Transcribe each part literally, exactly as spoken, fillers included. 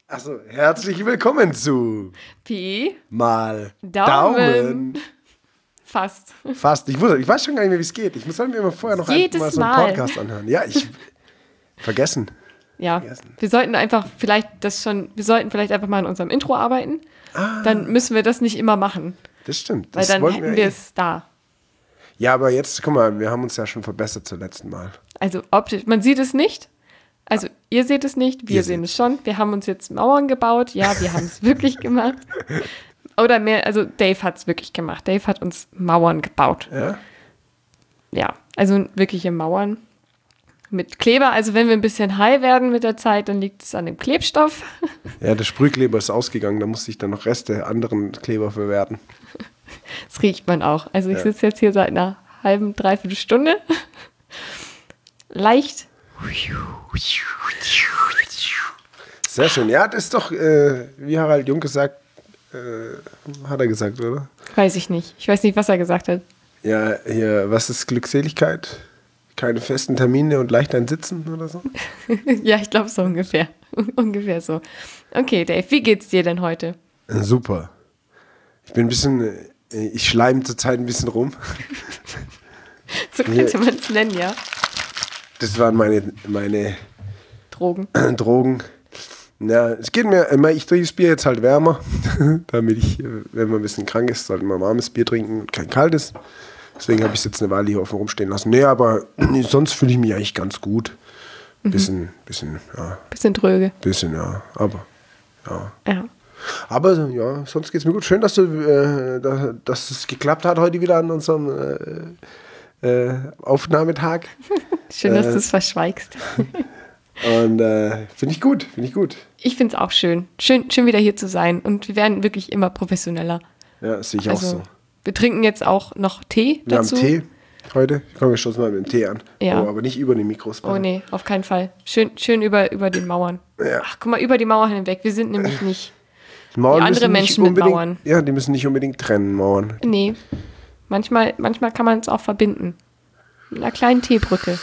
Achso, herzlich willkommen zu Pi mal Daumen. Daumen. Fast. Fast. Ich, muss, ich weiß schon gar nicht mehr, wie es geht. Ich muss halt mir immer vorher noch Jedes ein, mal so einen Mal. Podcast anhören. Ja, ich vergessen. Ja, Vergessen. wir sollten einfach vielleicht das schon, wir sollten vielleicht einfach mal an unserem Intro arbeiten. Ah, Dann müssen wir das nicht immer machen, das stimmt. weil Das dann wollten hätten wir wir eh. es da. Ja, aber jetzt, guck mal, wir haben uns ja schon verbessert zum letzten Mal. Also optisch, man sieht es nicht. Also ihr seht es nicht, wir Ihr sehen seht's. es schon. Wir haben uns jetzt Mauern gebaut. Ja, wir haben es wirklich gemacht. Oder mehr, also Dave hat es wirklich gemacht. Dave hat uns Mauern gebaut. Ja? Ja, also wirkliche Mauern mit Kleber. Also wenn wir ein bisschen high werden mit der Zeit, dann liegt es an dem Klebstoff. Ja, der Sprühkleber ist ausgegangen, da musste ich dann noch Reste anderen Kleber verwerten. Das riecht man auch. Also ich Ja. sitze jetzt hier seit einer halben, dreiviertel Stunde. Leicht. Sehr schön. Ja, das ist doch, äh, wie Harald Jung gesagt, äh, hat er gesagt, oder? Weiß ich nicht. Ich weiß nicht, was er gesagt hat. Ja, hier, was ist Glückseligkeit? Keine festen Termine und leicht ein Sitzen oder so? Ja, ich glaube so ungefähr. Ungefähr so. Okay, Dave, wie geht's dir denn heute? Äh, Super. Ich bin ein bisschen, äh, ich schleim zurzeit ein bisschen rum. So könnte man es nennen, ja. Das waren meine, meine Drogen. Drogen. Ja, es geht mir immer, ich trinke das Bier jetzt halt wärmer, damit ich, äh, wenn man ein bisschen krank ist, sollte man warmes Bier trinken und kein kaltes. Deswegen habe ich es jetzt eine Weile hier offen rumstehen lassen. Nee, aber nee, sonst fühle ich mich eigentlich ganz gut. Bisschen, bisschen, ja, Bisschen dröge. bisschen, ja, aber, ja. Ja. Aber ja, sonst geht's mir gut. Schön, dass, du, äh, da, dass es geklappt hat heute wieder an unserem äh, äh, Aufnahmetag. Schön, dass Äh. du es verschweigst. Und äh, finde ich gut, finde ich gut. Ich finde es auch schön. schön. Schön wieder hier zu sein. Und wir werden wirklich immer professioneller. Ja, sehe ich Also, auch so. wir trinken jetzt auch noch Tee Wir dazu. haben Tee heute. Komm, wir stoßen mal mit dem Tee an. Ja. Oh, aber nicht über die Mikros. Oh nee, auf keinen Fall. Schön, schön über, über den Mauern. Ja. Ach, guck mal, über die Mauer hinweg. Wir sind nämlich nicht. Mauern Wie andere müssen nicht Menschen mit unbedingt- Mauern. Ja, die müssen nicht unbedingt trennen, Mauern. Nee. Manchmal, manchmal kann man es auch verbinden. Mit einer kleinen Teebrücke.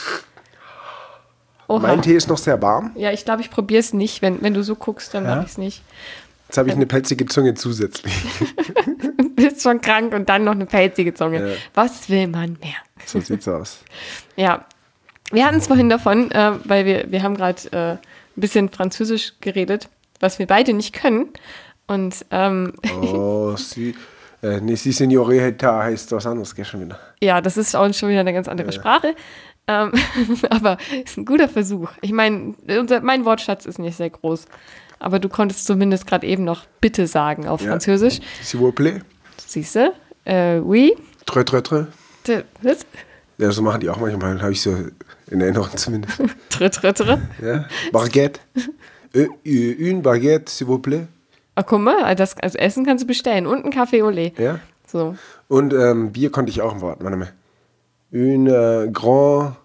Oha. Mein Tee ist noch sehr warm. Ja, ich glaube, ich probiere es nicht. Wenn, wenn du so guckst, dann Ja? mache ich es nicht. Jetzt habe ich eine pelzige Zunge zusätzlich. Du bist schon krank und dann noch eine pelzige Zunge. Ja. Was will man mehr? So sieht's aus. Ja, wir hatten es vorhin davon, äh, weil wir, wir haben gerade äh, ein bisschen Französisch geredet, was wir beide nicht können. Und ähm, Oh, sie, äh, nee, sie Seniorita heißt was anderes, gell, schon wieder. ja, das ist auch schon wieder eine ganz andere Sprache. Ähm, aber ist ein guter Versuch. Ich meine, unser- mein Wortschatz ist nicht sehr groß. Aber du konntest zumindest gerade eben noch Bitte sagen auf Ja. Französisch. S'il vous plaît. Siehst du? Äh, oui. Trö, trö, trö. T- Was? Ja, so machen die auch manchmal, habe ich so in Erinnerung zumindest. Tr, tr, tr. Ja. Baguette. Euh, euh, une baguette, s'il vous plaît. Ah, guck mal, das, also Essen kannst du bestellen. Und ein Café au lait. Ja. So. Und ähm, Bier konnte ich auch im Wort. Warte mal. Une äh, grand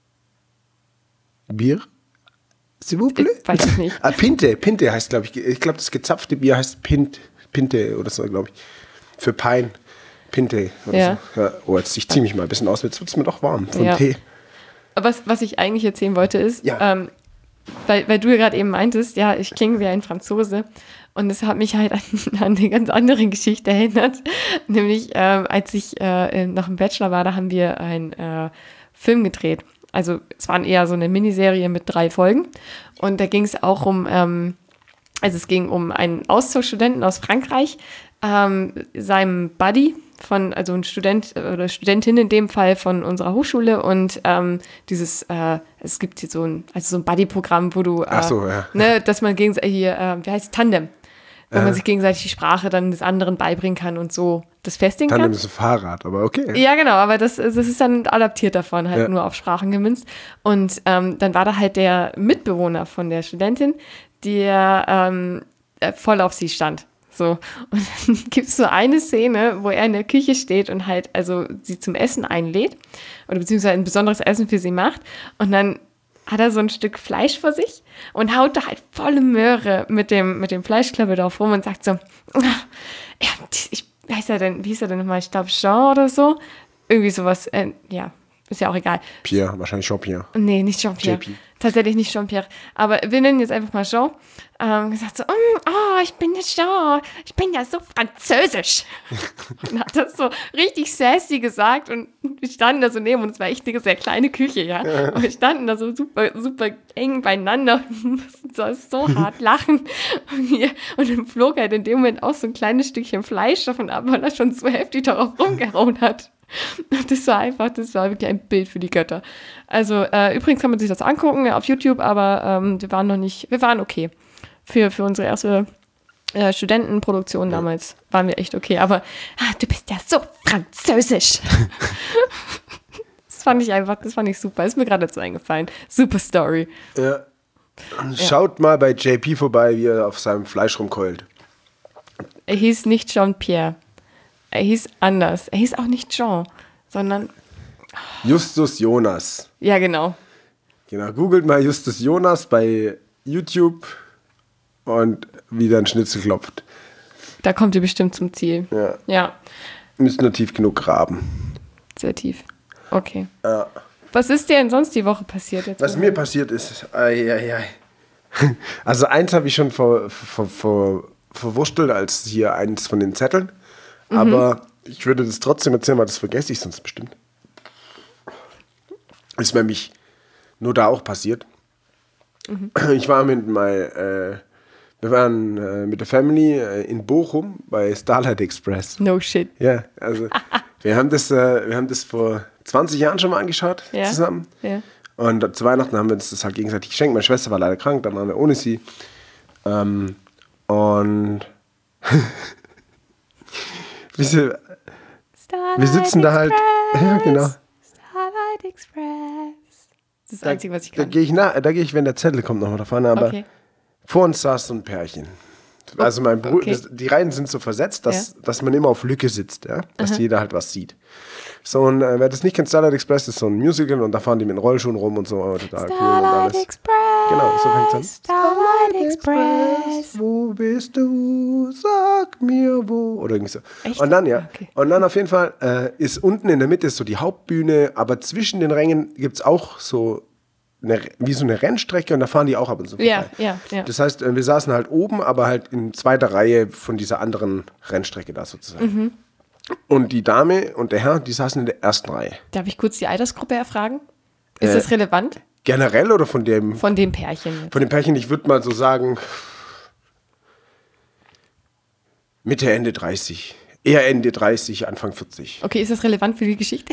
Bier, s'il vous plaît. Ich weiß es nicht. Ah, Pinte. Pinte heißt, glaube ich. Ich glaube, das gezapfte Bier heißt Pint, Pinte oder so, glaube ich. Für Pein. Pinte oder Ja. so. Ja. Oh, jetzt ich ziehe mich mal ein bisschen aus. Jetzt wird es mir doch warm von Ja. Tee. Aber was, was ich eigentlich erzählen wollte ist, Ja. ähm, weil, weil du ja gerade eben meintest, ja, ich klinge wie ein Franzose. Und es hat mich halt an, an eine ganz andere Geschichte erinnert. Nämlich, ähm, als ich äh, noch im Bachelor war, da haben wir einen äh, Film gedreht. Also es waren eher so eine Miniserie mit drei Folgen. Und da ging es auch um, ähm, also es ging um einen Austauschstudenten aus Frankreich, ähm, seinem Buddy von, also ein Student oder Studentin in dem Fall von unserer Hochschule und ähm, dieses, äh, es gibt hier so ein, also so ein Buddy-Programm, wo du, äh, Ach so, ja. ne, dass man gegenseitig hier, äh, wie heißt es, Tandem, wo Äh. man sich gegenseitig die Sprache dann des anderen beibringen kann und so das festigen Tandem kann. ist ein Fahrrad, aber okay. Ja, genau, aber das, das ist dann adaptiert davon, halt Ja. nur auf Sprachen gemünzt. Und ähm, dann war da halt der Mitbewohner von der Studentin, der ähm, äh, voll auf sie stand. So. Und dann gibt es so eine Szene, wo er in der Küche steht und halt also sie zum Essen einlädt oder beziehungsweise ein besonderes Essen für sie macht. Und dann hat er so ein Stück Fleisch vor sich und haut da halt volle Möhre mit dem, mit dem Fleischklöppel drauf rum und sagt so, ja, ich, wie heißt er denn, wie hieß er denn nochmal? Ich glaube Jean oder so. Irgendwie sowas, äh, ja, ist ja auch egal. Pierre, wahrscheinlich Jean-Pierre. Nee, nicht Jean-Pierre. J P. Tatsächlich nicht Jean-Pierre. Aber wir nennen jetzt einfach mal Jean. Ähm, gesagt so, mm, oh, ich bin ja Jean. Ich bin ja so französisch. Und hat das so richtig sassy gesagt. Und wir standen da so neben uns. Es war echt eine sehr kleine Küche, ja. Und wir standen da so super, super eng beieinander und mussten so, so hart lachen. Und, hier, und dann flog halt in dem Moment auch so ein kleines Stückchen Fleisch davon ab, weil er schon so heftig darauf rumgehauen hat. Das war einfach, das war wirklich ein Bild für die Götter. Also äh, übrigens kann man sich das angucken auf YouTube, aber ähm, wir waren noch nicht, wir waren okay. Für, für unsere erste äh, Studentenproduktion damals waren wir echt okay. Aber ah, du bist ja so französisch. Das fand ich einfach, das fand ich super. Ist mir gerade dazu eingefallen. Super Story. Ja. Schaut ja. mal bei J P vorbei, wie er auf seinem Fleisch rumkeult. Er hieß nicht Jean-Pierre. Er hieß anders. Er hieß auch nicht Jean, sondern Justus Jonas. Ja, genau. Genau, googelt mal Justus Jonas bei YouTube und wie der ein Schnitzel klopft. Da kommt ihr bestimmt zum Ziel. Ja. Ja. Müsst nur tief genug graben. Sehr tief. Okay. Ja. Was ist dir denn sonst die Woche passiert? Jetzt Was mir passiert ist, ai, ai, ai. Also eins habe ich schon ver, ver, ver, verwurstelt als hier eins von den Zetteln. Mhm. Aber ich würde das trotzdem erzählen, weil das vergesse ich sonst bestimmt. Ist nämlich nur da auch passiert. Mhm. Ich war mit mein, äh, wir waren äh, mit der Family äh, in Bochum bei Starlight Express. No shit. Ja, also wir haben das, äh, wir haben das vor zwanzig Jahren schon mal angeschaut ja. zusammen. Ja. Und zu Weihnachten haben wir uns das halt gegenseitig geschenkt. Meine Schwester war leider krank, dann waren wir ohne sie. Ähm, und wir, wir sitzen da halt. Ja, genau. Starlight Express. Das ist das Einzige, was ich Da kann. gehe ich, na, da geh ich, wenn der Zettel kommt, nochmal davon. Aber Okay. vor uns saß so ein Pärchen. Also mein Bruder, Okay. das, die Reihen sind so versetzt, dass, Ja. dass man immer auf Lücke sitzt, ja? Dass Aha. jeder halt was sieht. So, und äh, wer das nicht kennt, Starlight Express ist so ein Musical und da fahren die mit Rollschuhen rum und so, oh, total cool und Starlight alles. Express. Genau, so fängt's an. Starlight Express. Wo bist du? Sag mir wo. Oder irgendwie so. Echt? Und dann, ja. Okay. Und dann auf jeden Fall äh, ist unten in der Mitte ist so die Hauptbühne, aber zwischen den Rängen gibt es auch so eine, wie so eine Rennstrecke und da fahren die auch ab und zu vorbei. Ja, ja, ja. Das heißt, äh, wir saßen halt oben, aber halt in zweiter Reihe von dieser anderen Rennstrecke da sozusagen. Mhm. Und die Dame und der Herr, die saßen in der ersten Reihe. Darf ich kurz die Altersgruppe erfragen? Ist Äh, das relevant? Generell oder von dem, Von dem Pärchen jetzt. von dem Pärchen, ich würde mal so sagen, Mitte, Ende dreißig. Eher Ende dreißig, Anfang vierzig. Okay, ist das relevant für die Geschichte?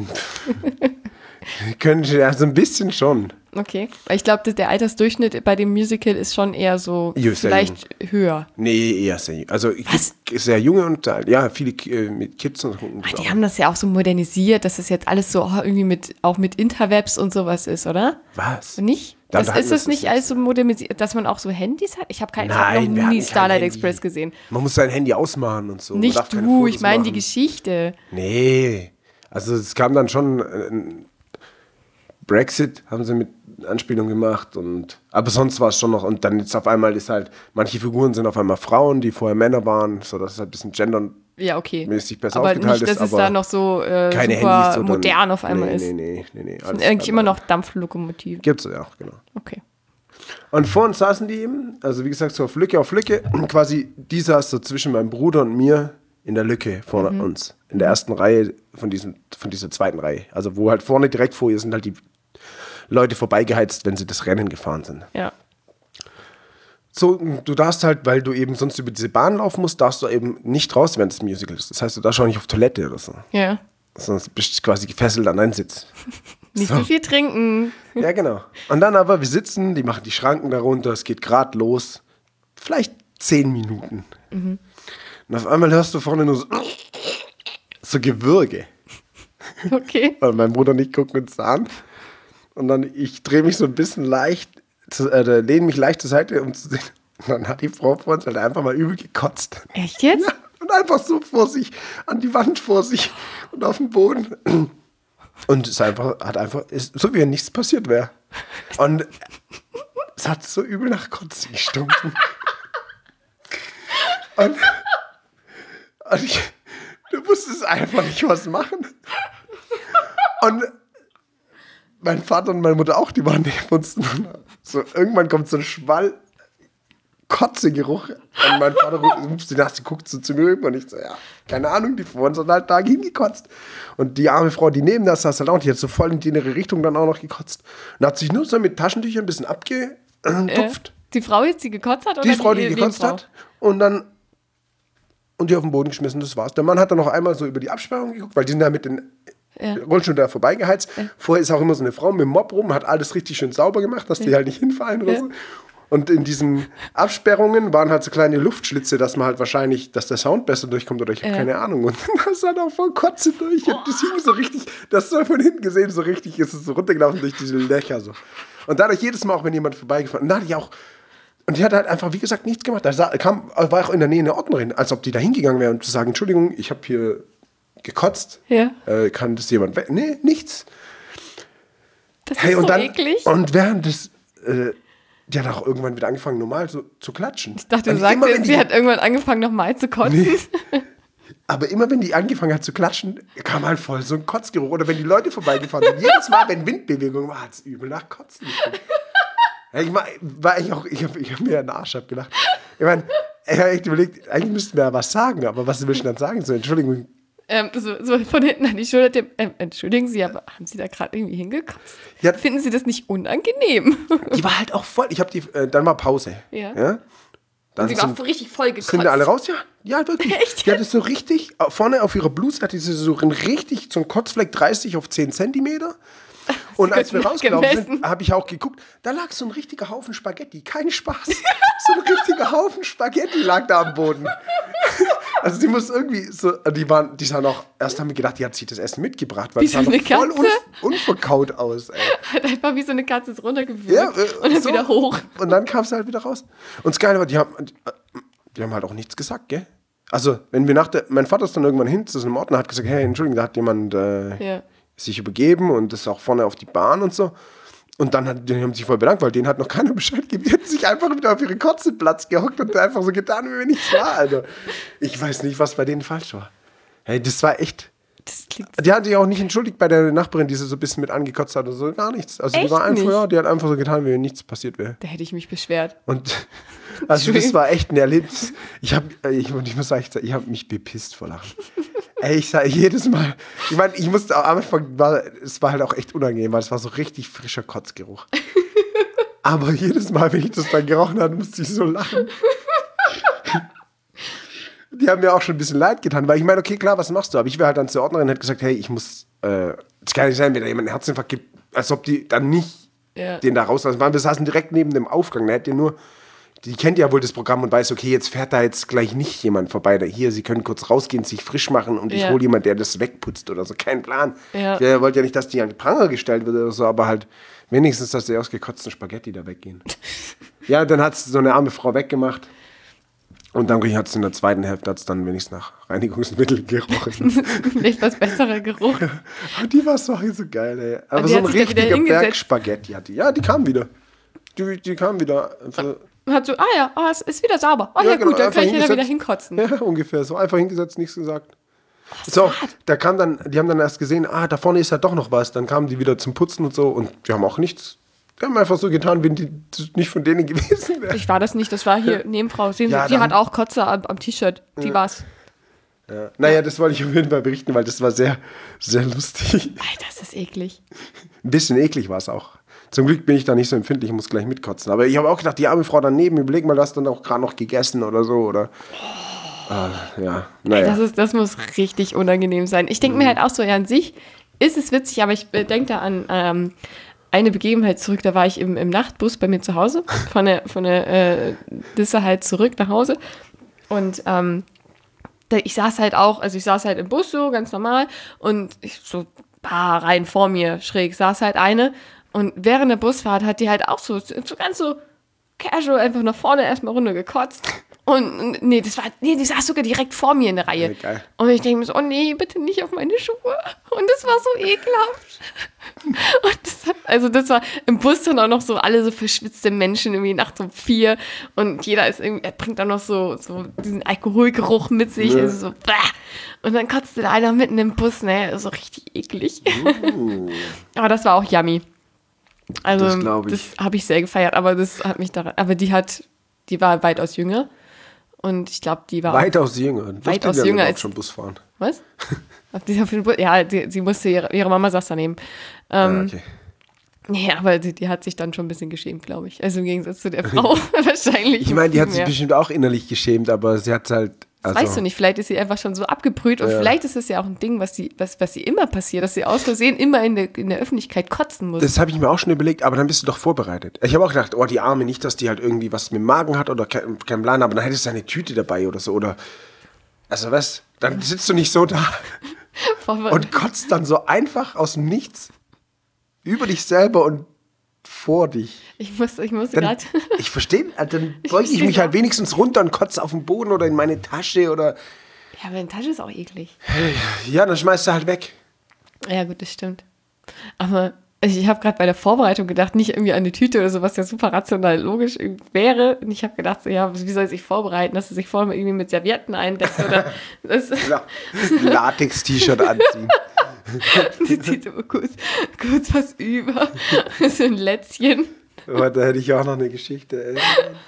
Können ja so ein bisschen schon. Okay. Weil ich glaube, der Altersdurchschnitt bei dem Musical ist schon eher so Ja, sehr vielleicht höher. Nee, eher sehr jung. Also Was? sehr junge und ja, viele äh, mit Kids und so. Ach, die haben das ja auch so modernisiert, dass das jetzt alles so oh, irgendwie mit, auch mit Interwebs und sowas ist, oder? Was? Nicht? Da Das, hatten ist wir es das nicht jetzt. alles so modernisiert, dass man auch so Handys hat? Ich habe kein, ich hab Nein, noch wir hatten nie kein Starlight Handy. Express gesehen. Man muss sein Handy ausmachen und so. Man Nicht darf keine du, Fotos ich meine die machen. Geschichte. Nee, also es kam dann schon äh, Brexit haben sie mit Anspielung gemacht und aber sonst war es schon noch und dann jetzt auf einmal ist halt manche Figuren sind auf einmal Frauen, die vorher Männer waren, so dass es halt ein bisschen gendermäßig Ja, okay. besser Aber aufgeteilt nicht, dass ist, es aber da noch so äh, keine super Handys oder modern auf einmal nee, ist. Nee, nee, nee, nee. Das sind eigentlich immer noch Dampflokomotiven. Gibt's ja auch, genau. Okay. Und vor uns saßen die eben, also wie gesagt, so auf Lücke auf Lücke. Und quasi, die saß so zwischen meinem Bruder und mir in der Lücke vor mhm. uns. In der ersten Reihe von, diesem, von dieser zweiten Reihe. Also wo halt vorne direkt vor ihr sind halt die Leute vorbeigeheizt, wenn sie das Rennen gefahren sind. Ja. So, du darfst halt, weil du eben sonst über diese Bahn laufen musst, darfst du eben nicht raus, wenn es Musical ist. Das heißt, du darfst auch nicht auf Toilette oder so. Ja. Sonst bist du quasi gefesselt an deinen Sitz. Nicht So. so viel trinken. Ja, genau. Und dann aber, wir sitzen, die machen die Schranken darunter, es geht gerade los. Vielleicht zehn Minuten. Mhm. Und auf einmal hörst du vorne nur so, so Gewürge. Okay. Und mein Bruder und ich gucken uns an. Und dann, ich drehe mich so ein bisschen leicht, zu, äh, lehne mich leicht zur Seite, um zu sehen. Und dann hat die Frau vor uns halt einfach mal übel gekotzt. Echt jetzt? Ja, und einfach so vor sich, an die Wand vor sich und auf dem Boden. Und es einfach, hat einfach, ist, so wie wenn nichts passiert wäre. Und es hat so übel nach Kotzen gestunken. Und, und ich, du musstest einfach nicht was machen. Und mein Vater und meine Mutter auch, die waren neben uns. So, irgendwann kommt so ein Schwall Kotzegeruch. Und mein Vater ruft sie nach, sie guckt so zu mir rüber und ich so, ja, keine Ahnung, die vor uns hat halt da hingekotzt. Und die arme Frau, die neben das saß halt auch, die hat so voll in die innere Richtung dann auch noch gekotzt. Und hat sich nur so mit Taschentüchern ein bisschen abgetupft. Äh, die Frau jetzt, die gekotzt hat? Oder die Frau, die, die gekotzt Nebenfrau? hat. Und dann und die auf den Boden geschmissen, das war's. Der Mann hat dann noch einmal so über die Absperrung geguckt, weil die sind da mit den ja. Rollstuhl da vorbeigeheizt. Ja. Vorher ist auch immer so eine Frau mit dem Mob rum, hat alles richtig schön sauber gemacht, dass die ja. halt nicht hinfallen oder ja. so. Und in diesen Absperrungen waren halt so kleine Luftschlitze, dass man halt wahrscheinlich, dass der Sound besser durchkommt oder ich habe ja. keine Ahnung. Und dann ist halt auch voll Kotze durch. Oh. Und das hing so richtig, das soll von hinten gesehen, so richtig ist es so runtergelaufen durch diese Löcher so. Und dadurch jedes Mal auch, wenn jemand vorbeigefahren, und da hatte ich auch, und die hat halt einfach, wie gesagt, nichts gemacht. Da kam, war auch in der Nähe eine Ordnerin, als ob die da hingegangen wäre und zu sagen, Entschuldigung, ich habe hier gekotzt. Ja. Äh, kann das jemand weg? Nee, nichts. Das hey, ist und so dann, eklig. Und während des, äh, die hat auch irgendwann wieder angefangen, normal so zu klatschen. Ich dachte, du und sagst immer, jetzt, die, sie hat irgendwann angefangen, nochmal zu kotzen. Nee. Aber immer, wenn die angefangen hat zu klatschen, kam halt voll so ein Kotzgeruch. Oder wenn die Leute vorbeigefahren sind, jedes Mal, wenn Windbewegung war, hat es übel nach Kotzen gefunden. Ja, ich war, war ich auch, ich habe ich hab mir einen Arsch abgelacht. Ich meine, ich habe echt überlegt, eigentlich müssten wir ja was sagen, aber was willst du dann sagen? So, Entschuldigung. Ähm, so, so von hinten an die Schulter, ähm, entschuldigen Sie, aber haben Sie da gerade irgendwie hingekotzt? Ja, finden Sie das nicht unangenehm? Die war halt auch voll, ich habe die, äh, dann war Pause. Ja. ja? Und sie war richtig voll gekotzt. Sind da alle raus? Ja, ja, wirklich. Echt? Die hatte so richtig, vorne auf ihrer Bluse hatte sie so ein richtig, so ein Kotzfleck dreißig auf zehn Zentimeter. Und als wir rausgelaufen sind, habe ich auch geguckt, da lag so ein richtiger Haufen Spaghetti. Kein Spaß. So ein richtiger Haufen Spaghetti lag da am Boden. Also die muss irgendwie so, die waren, die sahen auch, erst haben wir gedacht, die hat sich das Essen mitgebracht, weil wie es sah so noch voll un, unverkaut aus. Ey. Hat einfach wie so eine Katze es runtergewürgt ja, äh, und dann so, wieder hoch. Und dann kam es halt wieder raus. Und das Geile war, die haben, die haben halt auch nichts gesagt, gell? Also, wenn wir nach der, mein Vater ist dann irgendwann hin zu so einem Ordner, hat gesagt, hey, Entschuldigung, da hat jemand äh, ja. sich übergeben und ist auch vorne auf die Bahn und so. Und dann hat, die haben sich voll bedankt, weil denen hat noch keiner Bescheid gegeben. Die hätten sich einfach wieder auf ihren Kotzenplatz gehockt und einfach so getan, wie wenn nichts war, Alter. Ich weiß nicht, was bei denen falsch war. Hey, das war echt. Das die hat sich auch nicht entschuldigt bei der Nachbarin, die sie so ein bisschen mit angekotzt hat oder so. Gar nichts. Also echt die war einfach, nicht? ja, die hat einfach so getan, wie wenn nichts passiert wäre. Da hätte ich mich beschwert. Und also das war echt ein Erlebnis. Ich habe, ich, ich muss sagen, ich habe mich bepisst vor Lachen. Ey, ich sage jedes Mal, ich meine, ich musste am Anfang, war, es war halt auch echt unangenehm, weil es war so richtig frischer Kotzgeruch. Aber jedes Mal, wenn ich das dann gerochen habe, musste ich so lachen. Die haben mir auch schon ein bisschen leid getan, weil ich meine, okay, klar, was machst du? Aber ich wäre halt dann zur Ordnerin und hätte gesagt, hey, ich muss, äh, es kann nicht sein, wenn da jemand einen Herzinfarkt gibt, als ob die dann nicht ja. den da rauslassen. Wir saßen direkt neben dem Aufgang, da hätte nur, die kennt ja wohl das Programm und weiß, okay, jetzt fährt da jetzt gleich nicht jemand vorbei. Da hier, sie können kurz rausgehen, sich frisch machen und ich ja. hole jemanden, der das wegputzt oder so. Kein Plan. Ja. Ich wollte ja nicht, dass die an den Pranger gestellt wird oder so, aber halt wenigstens, dass die ausgekotzten Spaghetti da weggehen. Ja, dann hat es so eine arme Frau weggemacht. Und dann hat es in der zweiten Hälfte hat's dann wenigstens nach Reinigungsmittel gerochen. Nicht was besserer Geruch. Die war so, so geil, ey. Aber so ein richtiger Berg Spaghetti hat die. Ja, die kam wieder. Die, die kam wieder. Also, hat so, ah ja, oh, es ist wieder sauber. Oh ja, ja genau, gut, dann kann ich wieder wieder hinkotzen. Ja, ungefähr so. Einfach hingesetzt, nichts gesagt. Oh, so, da kam dann, die haben dann erst gesehen, ah, da vorne ist ja doch noch was. Dann kamen die wieder zum Putzen und so und die haben auch nichts. Die haben einfach so getan, wenn die nicht von denen gewesen wären. Ich war das nicht, das war hier ja. Nebenfrau. Sie, ja, die hat auch Kotze am, am T-Shirt. Die ja. war's. Ja. Naja, das wollte ich auf jeden Fall berichten, weil das war sehr, sehr lustig. Alter, das ist eklig. Ein bisschen eklig war es auch. Zum Glück bin ich da nicht so empfindlich, ich muss gleich mitkotzen. Aber ich habe auch gedacht, die arme Frau daneben, überleg mal, du hast dann auch gerade noch gegessen oder so. Oder oh. ah, ja, naja. Das, ist, das muss richtig unangenehm sein. Ich denke mhm. mir halt auch so, ja, an sich ist es witzig, aber ich denke da an ähm, eine Begebenheit zurück. Da war ich im, im Nachtbus bei mir zu Hause, von der, von der äh, Disse halt zurück nach Hause. Und ähm, da, ich saß halt auch, also ich saß halt im Bus so, ganz normal. Und ich, so ein paar Reihen vor mir schräg saß halt eine. Und während der Busfahrt hat die halt auch so, so ganz so casual einfach nach vorne erstmal runter gekotzt. Und, und nee, das war, nee, die saß sogar direkt vor mir in der Reihe. Ja, und ich denke mir so, oh nee, bitte nicht auf meine Schuhe. Und das war so ekelhaft. Und das hat, also das war im Bus dann auch noch so alle so verschwitzte Menschen irgendwie nachts um vier. Und jeder ist irgendwie, er bringt dann noch so, so diesen Alkoholgeruch mit sich. Ja. Also so, bäh. Und dann kotzte da einer mitten im Bus, ne, so richtig eklig. Uh. Aber das war auch yummy. Also Das das, glaub ich. das habe ich sehr gefeiert, aber das hat mich daran, aber die hat, die war weitaus jünger und ich glaube, die war Weitaus jünger. Durfte Weitaus die dann jünger überhaupt als- schon Bus fahren. was? Auf die- auf den Bu- Ja, die, sie musste ihre, ihre Mama saß daneben. Ähm, Ah, okay. Nee, aber die, die hat sich dann schon ein bisschen geschämt, glaube ich. Also im Gegensatz zu der Frau wahrscheinlich. Ich meine, die hat viel sich mehr. bestimmt auch innerlich geschämt, aber sie hat halt. Also, Das weißt du nicht, vielleicht ist sie einfach schon so abgebrüht und Ja. vielleicht ist es ja auch ein Ding, was sie, was, was sie immer passiert, dass sie aus Versehen immer in der, in der Öffentlichkeit kotzen muss. Das habe ich mir auch schon überlegt, aber dann bist du doch vorbereitet. Ich habe auch gedacht, oh, die Arme, nicht, dass die halt irgendwie was mit dem Magen hat oder kein, kein Plan, aber dann hättest du eine Tüte dabei oder so. Oder, also was, dann sitzt du nicht so da und kotzt dann so einfach aus dem Nichts über dich selber und vor dich. ich muss, ich muss Dann, gerade. ich verstehe, dann beuge ich versteh's mich halt auch. wenigstens runter und kotze auf den Boden oder in meine Tasche oder, Ja, aber eine Tasche ist auch eklig. ja, dann schmeißt du halt weg. Ja, gut, das stimmt. Aber ich, ich habe gerade bei der Vorbereitung gedacht, nicht irgendwie an eine Tüte oder so, was ja super rational logisch wäre. Und ich habe gedacht, so, ja, wie soll sie sich vorbereiten, dass sie sich vorher irgendwie mit Servietten eindeckt oder das, Ja, Latex-T-Shirt anziehen. sie zieht so kurz, kurz was über. So ein Lätzchen. Aber da hätte ich auch noch eine Geschichte. Ey.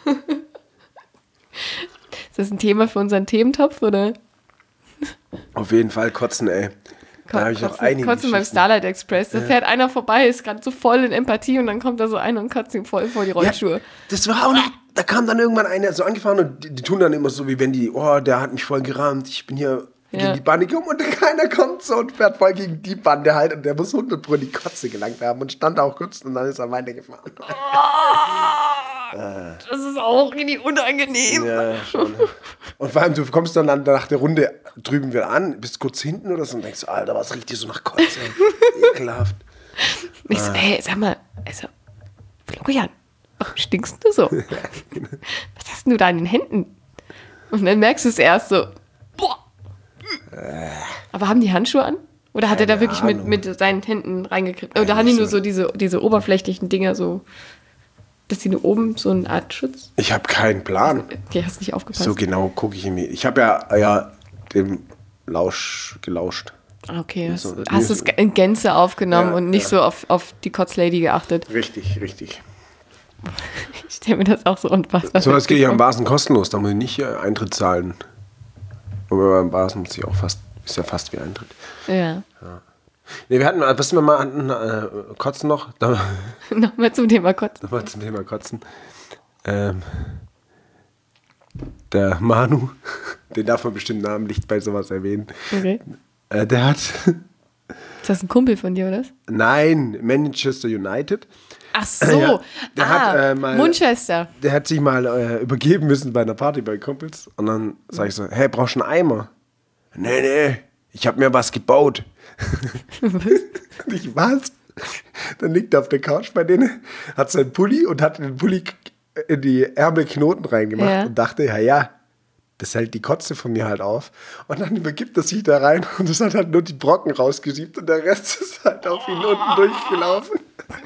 Ist das ein Thema für unseren Thementopf oder? Auf jeden Fall kotzen, ey. Da habe ich noch Kotzen, einige kotzen beim Geschichten. Starlight Express. Da fährt einer vorbei, ist gerade so voll in Empathie und dann kommt da so einer und kotzt ihm voll vor die Rollschuhe. Ja, das war auch noch, da kam dann irgendwann einer so angefahren und die, die tun dann immer so, wie wenn die, oh, der hat mich voll gerammt, ich bin hier Ja. gegen die Bande gekommen und keiner kommt so und fährt voll gegen die Bande halt und der muss hundert Pro in die Kotze gelangt haben und stand auch kurz und dann ist er weitergefahren. Das ist auch richtig unangenehm. Ja, schon. Und vor allem, du kommst dann nach der Runde drüben wieder an, bist kurz hinten oder so und denkst, Alter, was riecht hier so nach Kotze? Ekelhaft. Ich so, hey, sag mal, also, Florian, warum stinkst du so? Was hast denn du da in den Händen? Und dann merkst du es erst so, boah. Aber haben die Handschuhe an? Oder hat er da Keine wirklich mit, Ahnung. mit seinen Händen reingekriegt? Oder haben die nur so diese, diese oberflächlichen Dinger so, dass die nur oben so eine Art Schutz? Ich habe keinen Plan. Okay, hast nicht aufgepasst. So genau gucke ich mir. Ich habe ja, ja dem Lausch gelauscht. Ah, okay, hast, So, hast es in Gänze aufgenommen Ja, und nicht ja. so auf, auf die Kotzlady geachtet. Richtig, richtig. Ich stelle mir das auch so unfassbar. So, das geht ja am vor. Basen kostenlos. Da muss ich nicht äh, Eintritt zahlen. Aber beim Basen muss ich auch fast, ist ja fast wie Eintritt. Ja. Ne, wir hatten, was wir mal hatten, äh, Kotzen noch. Da, Nochmal zum Thema Kotzen. Nochmal zum Thema Kotzen. Ähm, der Manu, den darf man bestimmt namentlich bei sowas erwähnen. Okay. Äh, der hat, Ist das ein Kumpel von dir, oder? nein, Manchester United. Ach so. Ja, der ah, hat, äh, mal- Manchester. Der hat sich mal äh, übergeben müssen bei einer Party bei Kumpels. Und dann sage ich so, hey, brauchst du einen Eimer? Nee, nee, ich habe mir was gebaut. Und ich, was? Dann liegt er auf der Couch bei denen, hat seinen Pulli und hat den Pulli in die Ärmelknoten reingemacht Ja. und dachte, ja, ja, das hält die Kotze von mir halt auf. Und dann übergibt er sich da rein und es hat halt nur die Brocken rausgesiebt und der Rest ist halt auf ihn unten durchgelaufen.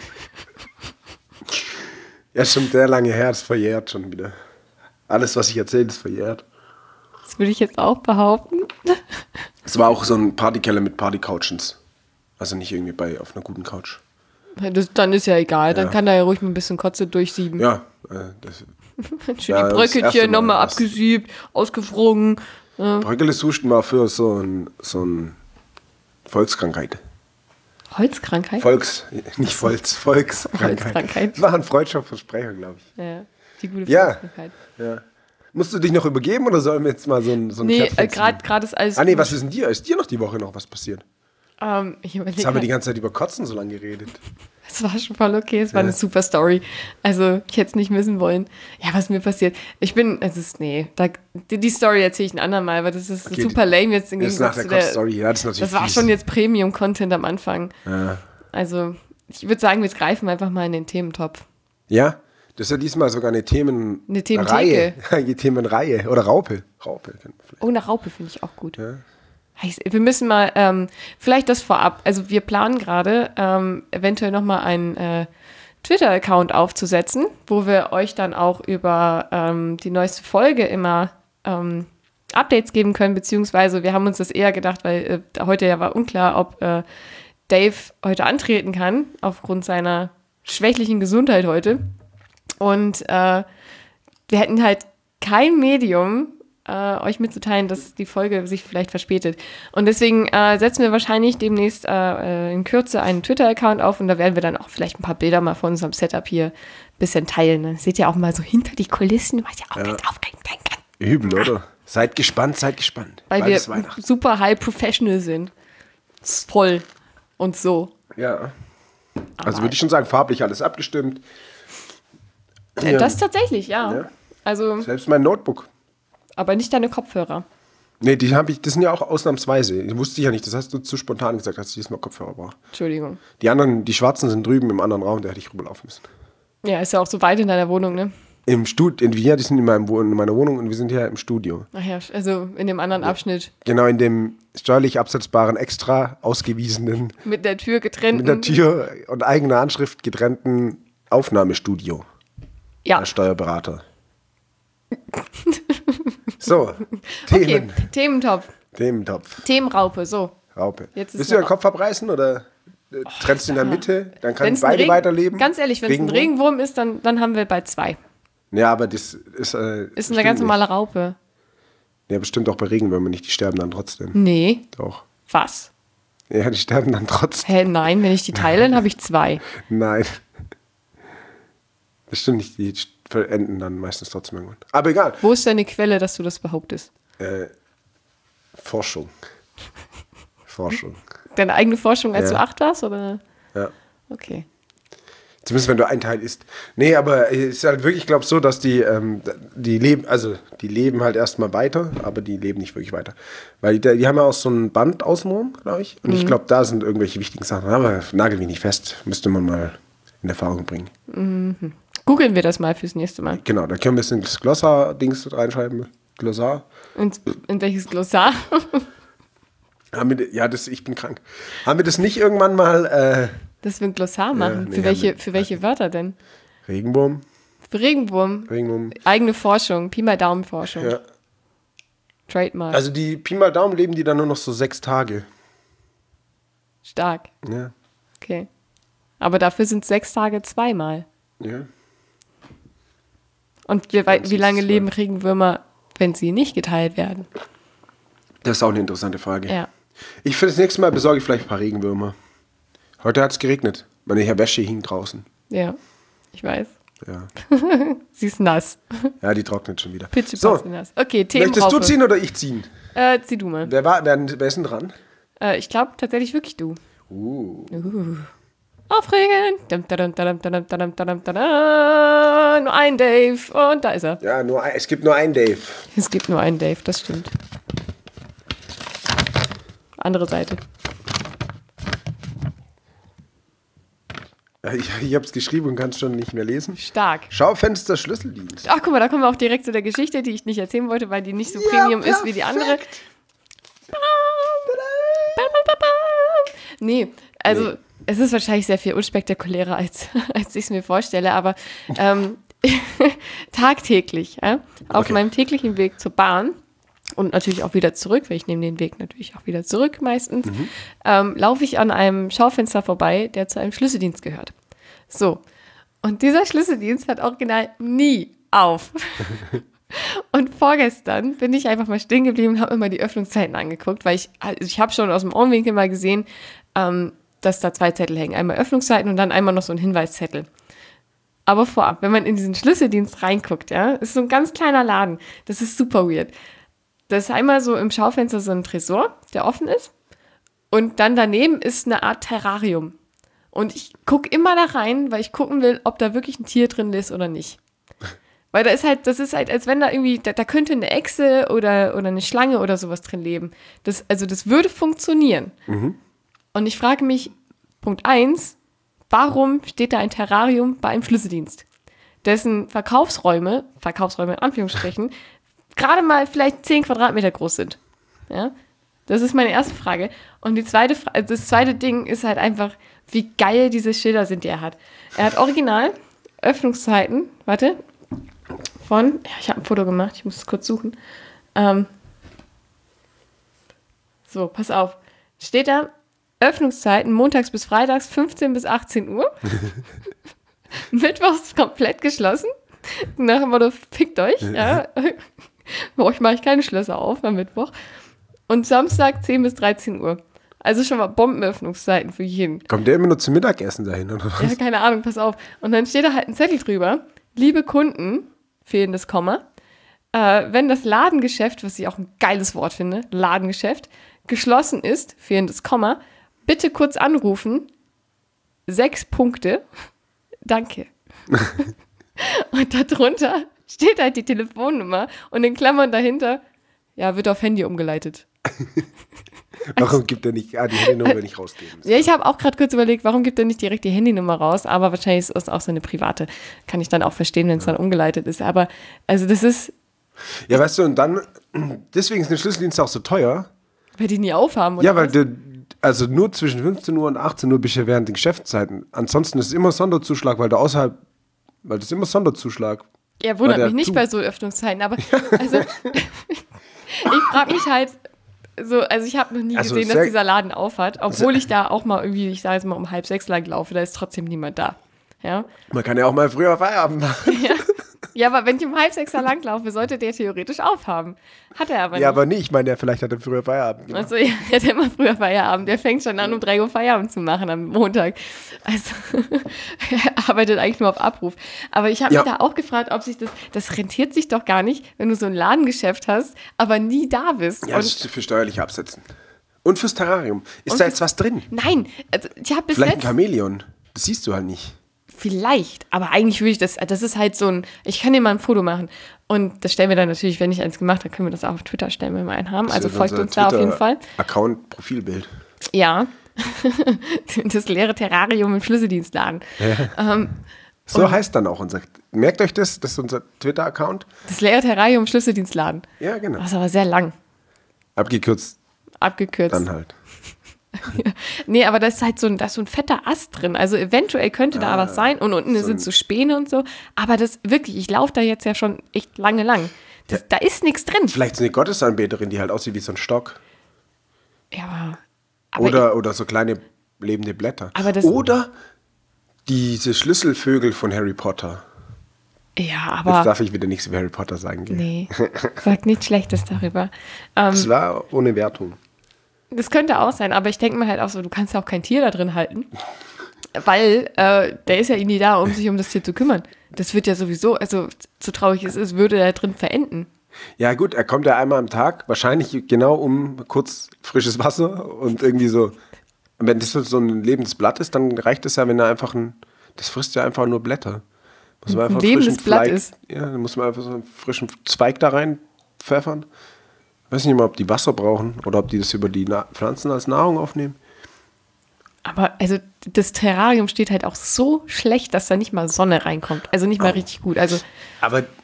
Ja, schon sehr lange her, das verjährt schon wieder. Alles, was ich erzähle, ist verjährt. Das würde ich jetzt auch behaupten. Es war auch so ein Partykeller mit Party-Couchens. Also nicht irgendwie bei auf einer guten Couch. Das, dann ist ja egal. Dann Ja. kann da ja ruhig mal ein bisschen Kotze durchsieben. Ja, äh, das, Schön Ja, die das erste Bröckelchen Mal nochmal was. abgesiebt, ausgefroren. Bröckele suchten mal für so ein, so ein Volkskrankheit. Holzkrankheit? Volks, nicht Volks, Volkskrankheit. Volkskrankheit. Das war ein Freundschaftsversprecher, glaube ich. Ja, die gute Ja. Volkskrankheit. Ja. Musst du dich noch übergeben oder sollen wir jetzt mal so ein, so ein Nee, Pferd äh, vorziehen? gerade gerade ist alles Ah nee, gut. was ist denn dir? Ist dir noch die Woche noch was passiert? Ähm, ich überlege Jetzt haben wir die grad. ganze Zeit über Kotzen so lange geredet. Es war schon voll okay, es war eine super Story. Also, ich hätte es nicht missen wollen. Ja, was mir passiert. Ich bin, es ist, nee, da, die, die Story erzähle ich ein andermal, weil das ist Okay, super lame jetzt im Das ist nach Gegensatz der zu der. Kotzstory. Ja, das ist natürlich Das war fies. schon jetzt Premium-Content am Anfang. Ja. Also, ich würde sagen, wir greifen einfach mal in den Thementopf. Ja, das ist ja diesmal sogar eine Themen Eine Thementheke. Reihe. Die Themenreihe. Oder Raupe. Raupe. Oh, nach Raupe finde ich auch gut. Heißt, wir müssen mal, ähm, vielleicht das vorab, also wir planen gerade, ähm, eventuell nochmal einen äh, Twitter-Account aufzusetzen, wo wir euch dann auch über ähm, die neueste Folge immer ähm, Updates geben können, beziehungsweise wir haben uns das eher gedacht, weil äh, heute ja war unklar, ob äh, Dave heute antreten kann, aufgrund seiner schwächlichen Gesundheit heute. Und äh, wir hätten halt kein Medium, äh, euch mitzuteilen, dass die Folge sich vielleicht verspätet. Und deswegen äh, setzen wir wahrscheinlich demnächst äh, in Kürze einen Twitter-Account auf und da werden wir dann auch vielleicht ein paar Bilder mal von unserem Setup hier ein bisschen teilen. Dann seht ihr auch mal so hinter die Kulissen, was ja auch ja. ganz aufregend sein kann. Übel, oder? Seid gespannt, seid gespannt. Weil wir super high professional sind. Ist voll und so. Ja. Also würde ich schon sagen, farblich alles abgestimmt. Ja. Das tatsächlich, ja. ja. Also, selbst mein Notebook. Aber nicht deine Kopfhörer. Nee, die habe ich, das sind ja auch ausnahmsweise. Das wusste ich ja nicht, das hast du zu spontan gesagt, als ich diesmal Kopfhörer brauche. Entschuldigung. Die anderen, die schwarzen sind drüben im anderen Raum, da hätte ich rüberlaufen müssen. Ja, ist ja auch so weit in deiner Wohnung, ne? Im Studio, in Wien, die sind in, meinem, in meiner Wohnung und wir sind hier im Studio. Ach ja, also in dem anderen Abschnitt. Genau, in dem steuerlich absetzbaren, extra ausgewiesenen, mit der Tür getrennten, mit der Tür und eigener Anschrift getrennten Aufnahmestudio. Ja. Als Steuerberater. So, Themen. Okay, Thementopf. Thementopf. Themenraupe, so. Raupe. Jetzt Willst du den Kopf abreißen oder oh, trennst du in der Mitte? Dann können beide Regen, weiterleben. Ganz ehrlich, wenn es ein Regenwurm ist, dann, dann haben wir bei zwei. Ja, aber das ist... Äh, ist eine ganz normale Raupe. Ja, bestimmt auch bei Regenwürmern nicht. Die sterben dann trotzdem. Nee. Doch. Was? Ja, die sterben dann trotzdem. Hä, nein, wenn ich die teile, dann habe ich zwei. Nein. Das stimmt nicht. Die enden dann meistens trotzdem irgendwann. Aber egal. Wo ist deine Quelle, dass du das behauptest? Äh, Forschung. Forschung. Deine eigene Forschung, als ja. du acht warst, oder? Ja. Okay. Zumindest wenn du ein Teil isst. Nee, aber es ist halt wirklich, glaube ich, so, dass die, ähm, die leben, also die leben halt erstmal weiter, aber die leben nicht wirklich weiter. Weil die, die haben ja auch so ein Band außenrum, glaube ich. Und mhm. ich glaube, da sind irgendwelche wichtigen Sachen. Aber nagel mich nicht fest. Müsste man mal in Erfahrung bringen. Mhm. Googeln wir das mal fürs nächste Mal. Genau, da können wir ein bisschen das Glossar-Dings reinschreiben. Glossar. Und in welches Glossar? Haben wir, ja, das, ich bin krank. Haben wir das nicht irgendwann mal... Äh, dass wir ein Glossar machen? Ja, nee, für welche, für welche Wörter denn? Regenwurm. Für Regenwurm? Regenwurm. Eigene Forschung, Pi mal Daumen Forschung. Ja. Trademark. Also die Pi mal Daumen leben die dann nur noch so sechs Tage. Stark. Ja. Okay. Aber dafür sind sechs Tage zweimal. Ja. Und wie, wie lange leben Regenwürmer, wenn sie nicht geteilt werden? Das ist auch eine interessante Frage. Ja. Ich finde, das nächste Mal besorge ich vielleicht ein paar Regenwürmer. Heute hat es geregnet. Meine Wäsche hing draußen. Ja, ich weiß. Ja. Sie ist nass. Ja, die trocknet schon wieder. Pitchi so, nass. Okay, Themenraupe. Möchtest du ziehen oder ich ziehen? Äh, zieh du mal. Wer, war, wer, wer ist denn dran? Äh, ich glaube tatsächlich wirklich du. Uh. uh. Aufregend. Dum, dum, dum, dum, dum, dum, dum. Nur ein Dave und da ist er. Ja, nur ein, es gibt nur einen Dave. Es gibt nur einen Dave, das stimmt. Andere Seite. Ich, ich habe es geschrieben und kann es schon nicht mehr lesen. Stark. Schaufenster Schlüsseldienst. Ach, guck mal, da kommen wir auch direkt zu der Geschichte, die ich nicht erzählen wollte, weil die nicht so ja, Premium perfekt. ist wie die andere. Nee, also nee. Es ist wahrscheinlich sehr viel unspektakulärer, als, als ich es mir vorstelle, aber ähm, tagtäglich, ja, auf okay. meinem täglichen Weg zur Bahn und natürlich auch wieder zurück, weil ich nehme den Weg natürlich auch wieder zurück meistens, mhm. ähm, laufe ich an einem Schaufenster vorbei, der zu einem Schlüsseldienst gehört. So, und dieser Schlüsseldienst hat original nie auf. Und vorgestern bin ich einfach mal stehen geblieben und habe mir mal die Öffnungszeiten angeguckt, weil ich, also ich habe schon aus dem Augenwinkel mal gesehen, ähm, dass da zwei Zettel hängen. Einmal Öffnungszeiten und dann einmal noch so ein Hinweiszettel. Aber vorab, wenn man in diesen Schlüsseldienst reinguckt, ja, ist so ein ganz kleiner Laden. Das ist super weird. Das ist einmal so im Schaufenster so ein Tresor, der offen ist. Und dann daneben ist eine Art Terrarium. Und ich gucke immer da rein, weil ich gucken will, ob da wirklich ein Tier drin ist oder nicht. Weil da ist halt, das ist halt, als wenn da irgendwie, da, da könnte eine Echse oder, oder eine Schlange oder sowas drin leben. Das, also das würde funktionieren. Mhm. Und ich frage mich, Punkt eins, warum steht da ein Terrarium bei einem Schlüsseldienst, dessen Verkaufsräume, Verkaufsräume in Anführungsstrichen, gerade mal vielleicht zehn Quadratmeter groß sind. Ja? Das ist meine erste Frage. Und die zweite, das zweite Ding ist halt einfach, wie geil diese Schilder sind, die er hat. Er hat original Öffnungszeiten, warte, von, ja, ich habe ein Foto gemacht, ich muss es kurz suchen. Ähm, so, pass auf. Steht da, Öffnungszeiten montags bis freitags fünfzehn bis achtzehn Uhr. Mittwochs komplett geschlossen. Nach dem Motto, fickt euch. Ja. Bei euch mache ich keine Schlösser auf am Mittwoch. Und Samstag zehn bis dreizehn Uhr. Also schon mal Bombenöffnungszeiten für jeden. Kommt der immer nur zum Mittagessen dahin, oder was? Ja, keine Ahnung, pass auf. Und dann steht da halt ein Zettel drüber. Liebe Kunden, fehlendes Komma, äh, wenn das Ladengeschäft, was ich auch ein geiles Wort finde, Ladengeschäft, geschlossen ist, fehlendes Komma, bitte kurz anrufen. Sechs Punkte. Danke. Und darunter steht halt die Telefonnummer und in Klammern dahinter, ja, wird auf Handy umgeleitet. Warum gibt er nicht, ah, die Handynummer nicht rausgeben? Ja, ich habe auch gerade kurz überlegt, warum gibt er nicht direkt die Handynummer raus, aber wahrscheinlich ist es auch seine private. Kann ich dann auch verstehen, wenn es dann umgeleitet ist. Aber, also das ist... Ja, weißt du, und dann, deswegen ist ein Schlüsseldienst auch so teuer. Weil die nie aufhaben, oder Ja, weil was? du, also nur zwischen fünfzehn Uhr und achtzehn Uhr bist du ja während den Geschäftszeiten. Ansonsten ist es immer Sonderzuschlag, weil du außerhalb, weil das ist immer Sonderzuschlag. Ja, wundert der mich nicht zu- bei so Öffnungszeiten, aber also ich frage mich halt so, also ich habe noch nie Also gesehen, sehr- dass dieser Laden aufhat, obwohl ich da auch mal irgendwie, ich sage jetzt mal um halb sechs lang laufe, da ist trotzdem niemand da. Ja, Man kann ja auch mal früher Feierabend machen. ja. Ja, aber wenn ich um halb sechs lang laufe, sollte der theoretisch aufhaben. Hat er aber Ja, nicht. aber nicht. Ich meine, ja, vielleicht hat er früher Feierabend gemacht. Also, ja, der hat immer früher Feierabend. Der fängt schon an, um drei Uhr Feierabend zu machen am Montag. Also, er arbeitet eigentlich nur auf Abruf. Aber ich habe Ja. mich da auch gefragt, ob sich das, das rentiert sich doch gar nicht, wenn du so ein Ladengeschäft hast, aber nie da bist. Ja, das Und, ist für steuerliche Absetzen. Und fürs Terrarium. Ist Und da für- jetzt was drin? nein, also ich habe bis Vielleicht ein jetzt, Chamäleon. Das siehst du halt nicht. vielleicht, aber eigentlich würde ich das, das ist halt so ein, ich kann dir mal ein Foto machen. Und das stellen wir dann natürlich, wenn ich eins gemacht habe, können wir das auch auf Twitter stellen, wenn wir einen haben. Also Das ist folgt unser uns da auf jeden Fall. Account-Profilbild. Ja. Das leere Terrarium im Schlüsseldienstladen. Ähm, So heißt dann auch unser. Merkt euch das? Das ist unser Twitter-Account. das leere Terrarium im Schlüsseldienstladen. Ja, genau. Das ist aber sehr lang. Abgekürzt Abgekürzt. dann halt. Nee, aber da ist halt so ein, da ist so ein fetter Ast drin. Also eventuell könnte da was sein. Und unten so sind ein- so Späne und so. Aber das wirklich, ich laufe da jetzt ja schon echt lange lang. Das, Ja. Da ist nichts drin. Vielleicht so eine Gottesanbeterin, die halt aussieht wie so ein Stock. Ja, aber, aber Oder, oder so kleine lebende Blätter. Aber das- oder diese Schlüsselvögel von Harry Potter. ich, ja, Jetzt aber darf ich wieder nichts über Harry Potter sagen. Gell? nee, sag nichts Schlechtes darüber. Ähm, Das war ohne Wertung. Das könnte auch sein, aber ich denke mir halt auch so, du kannst ja auch kein Tier da drin halten, weil äh, der ist ja nie da, um sich um das Tier zu kümmern. Das wird ja sowieso, also so traurig es ist, würde er drin verenden. Ja gut, er kommt ja einmal am Tag, wahrscheinlich genau um kurz frisches Wasser und irgendwie so. Wenn das so ein lebendes Blatt ist, dann reicht es ja, wenn er einfach ein, das frisst ja einfach nur Blätter. Muss man Ein einfach einen lebendes frischen Blatt Zweig- ist. Ja, dann muss man einfach so einen frischen Zweig da rein pfeffern. Ich weiß nicht mal, ob die Wasser brauchen oder ob die das über die Na- Pflanzen als Nahrung aufnehmen. Aber also das Terrarium steht halt auch so schlecht, dass da nicht mal Sonne reinkommt. Also nicht mal Oh. richtig gut. Also Aber äh,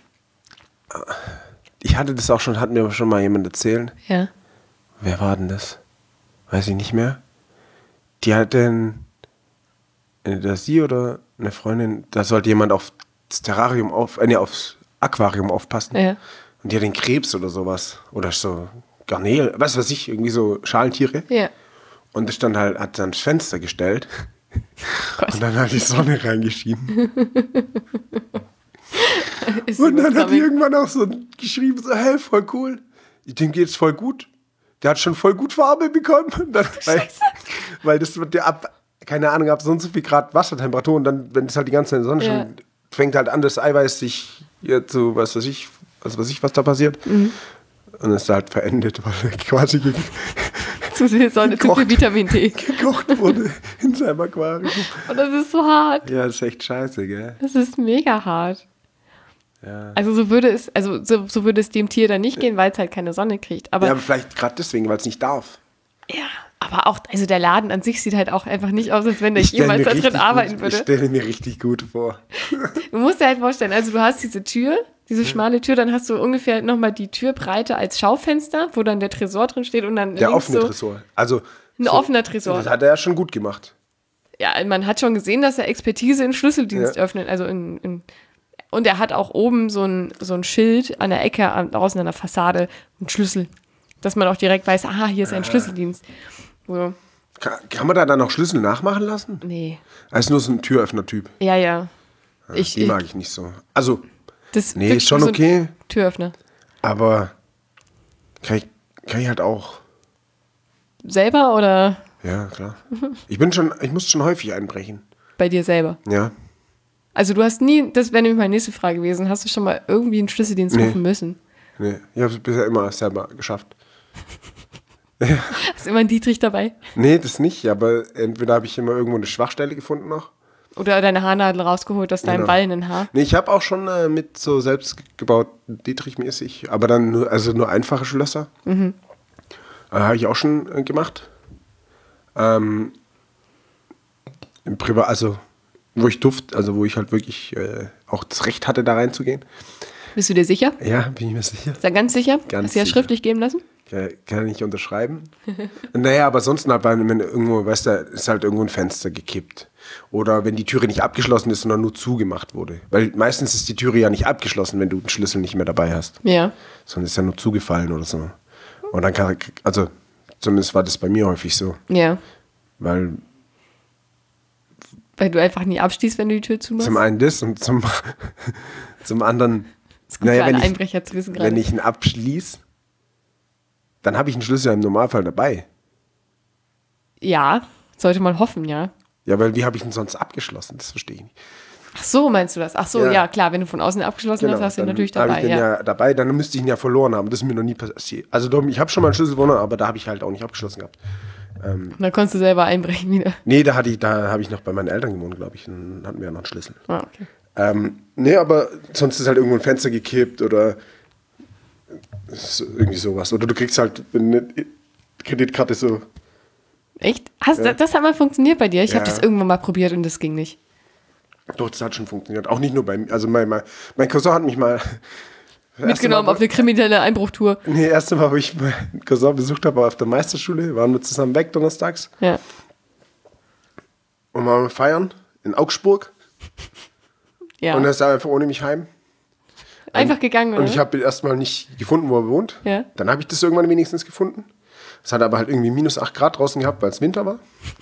ich hatte das auch schon, hat mir schon mal jemand erzählt. ja. Wer war denn das? Weiß ich nicht mehr. Die hatte ein, entweder sie oder eine Freundin, da sollte jemand auf das Terrarium auf, äh, nee, aufs Aquarium aufpassen. Ja. Und die hat den Krebs oder sowas. Oder so Garnelen, was weiß ich, irgendwie so Schalentiere. Ja. Und das dann halt, hat dann das Fenster gestellt. Gott. Und dann hat die Sonne reingeschienen. Ist Und dann hat die coming. irgendwann auch so geschrieben, so, hey, voll cool. Dem geht's voll gut. Der hat schon voll gut Farbe bekommen. Und dann, weil, weil das wird ja ab, keine Ahnung, ab so und so viel Grad Wassertemperatur und dann, wenn es halt die ganze Zeit in der Sonne Ja. schon, fängt halt an, das Eiweiß sich hier zu, was weiß ich, was weiß ich, was da passiert. Mhm. Und ist halt verendet, weil er quasi ge Zu viel Sonne, zu viel Gekocht. Vitamin D. gekocht wurde in seinem Aquarium. Und das ist so hart. Ja, das ist echt scheiße, gell? Das ist mega hart. Ja. Also so würde es, also so, so würde es dem Tier dann nicht gehen, weil es halt keine Sonne kriegt. Aber Ja, ja, aber vielleicht gerade deswegen, weil es nicht darf. aber auch, also der Laden an sich sieht halt auch einfach nicht aus, als wenn der Ich stell jemals mir da drin richtig arbeiten gut, würde. Ich stelle mir richtig gut vor. Du musst dir halt vorstellen, also du hast diese Tür, diese schmale Tür, dann hast du ungefähr nochmal die Türbreite als Schaufenster, wo dann der Tresor drin steht und dann Der links offene so Tresor. Also ein so, offener Tresor. Das hat er ja schon gut gemacht. Ja, man hat schon gesehen, dass er Expertise in Schlüsseldienst Ja. öffnet, also in, in und er hat auch oben so ein, so ein Schild an der Ecke, an, draußen an der Fassade, einen Schlüssel, dass man auch direkt weiß, aha, hier ist ein Schlüsseldienst. So. Kann, kann man da dann auch Schlüssel nachmachen lassen? Nee. Er ist nur so ein Türöffner-Typ. Ja, ja. Ja, Ich, die ich, mag ich nicht so. Also, das nee, wirklich ist schon so ein okay, Türöffner. aber kann ich, kann ich halt auch. Selber oder Ja, klar. Ich bin schon, ich muss schon häufig einbrechen. bei dir selber? Ja. Also du hast nie, das wäre nämlich meine nächste Frage gewesen, hast du schon mal irgendwie einen Schlüsseldienst Nee. rufen müssen? Nee, ich habe es bisher immer selber geschafft. Ist immer ein Dietrich dabei? Nee, das nicht, aber entweder habe ich immer irgendwo eine Schwachstelle gefunden noch. Oder deine Haarnadel rausgeholt aus deinem Genau. wallenden Haar? Nee, ich habe auch schon äh, mit so selbst gebaut Dietrich-mäßig, aber dann nur, also nur einfache Schlösser. Mhm. Äh, habe ich auch schon äh, gemacht. Ähm, im Privat, also wo ich duft, also wo ich halt wirklich äh, auch das Recht hatte, da reinzugehen. Bist du dir sicher? Ja, bin ich mir sicher. Ist er ganz sicher? Ganz Hast du ja sicher. schriftlich geben lassen? Ja, kann ich nicht unterschreiben. Naja, aber sonst halt, wenn wenn irgendwo, weißt du, ist halt irgendwo ein Fenster gekippt. Oder wenn die Türe nicht abgeschlossen ist, sondern nur zugemacht wurde. Weil meistens ist die Türe ja nicht abgeschlossen, wenn du den Schlüssel nicht mehr dabei hast. Ja. Sondern ist ja nur zugefallen oder so. Und dann kann, also zumindest war das bei mir häufig so. Ja. Weil Weil du einfach nie abstießt, wenn du die Tür zumachst? zum einen das und zum, zum anderen, Das ist gut für wenn alle ich, Einbrecher zu wissen gerade. wenn ich ihn abschließe, dann habe ich einen Schlüssel im Normalfall dabei. Ja, sollte man hoffen, ja. Ja, weil wie habe ich ihn sonst abgeschlossen? Das verstehe ich nicht. Ach so, meinst du das? Ach so, ja, Ja. klar, wenn du von außen abgeschlossen hast, hast du ihn dann natürlich habe dabei. ich den Ja. ja dabei, dann müsste ich ihn ja verloren haben. Das ist mir noch nie passiert. Also doch, ich habe schon mal einen Schlüssel verloren, aber da habe ich halt auch nicht abgeschlossen gehabt. Und dann konntest du selber einbrechen wieder. Nee, da hatte ich, da habe ich noch bei meinen Eltern gewohnt, glaube ich. Dann hatten wir ja noch einen Schlüssel. Ah, okay. Ähm, nee, aber sonst ist halt irgendwo ein Fenster gekippt oder so, irgendwie sowas. Oder du kriegst halt eine Kreditkarte so. Echt? Hast, Ja. Das hat mal funktioniert bei dir? Ich habe Ja. das irgendwann mal probiert und das ging nicht. Doch, das hat schon funktioniert. Auch nicht nur bei mir. Also mein, mein, mein Cousin hat mich mal Mitgenommen Mal, auf eine kriminelle Einbruchtour. Nee, erste Mal, wo ich meinen Cousin besucht habe, war auf der Meisterschule, waren wir zusammen weg donnerstags Ja. und waren feiern in Augsburg. Ja. Und er ist einfach ohne mich heim. Einfach gegangen, oder? Und ich habe erstmal nicht gefunden, wo er wohnt. Ja. Dann habe ich das irgendwann wenigstens gefunden. Es hat aber halt irgendwie minus acht Grad draußen gehabt, weil es Winter war.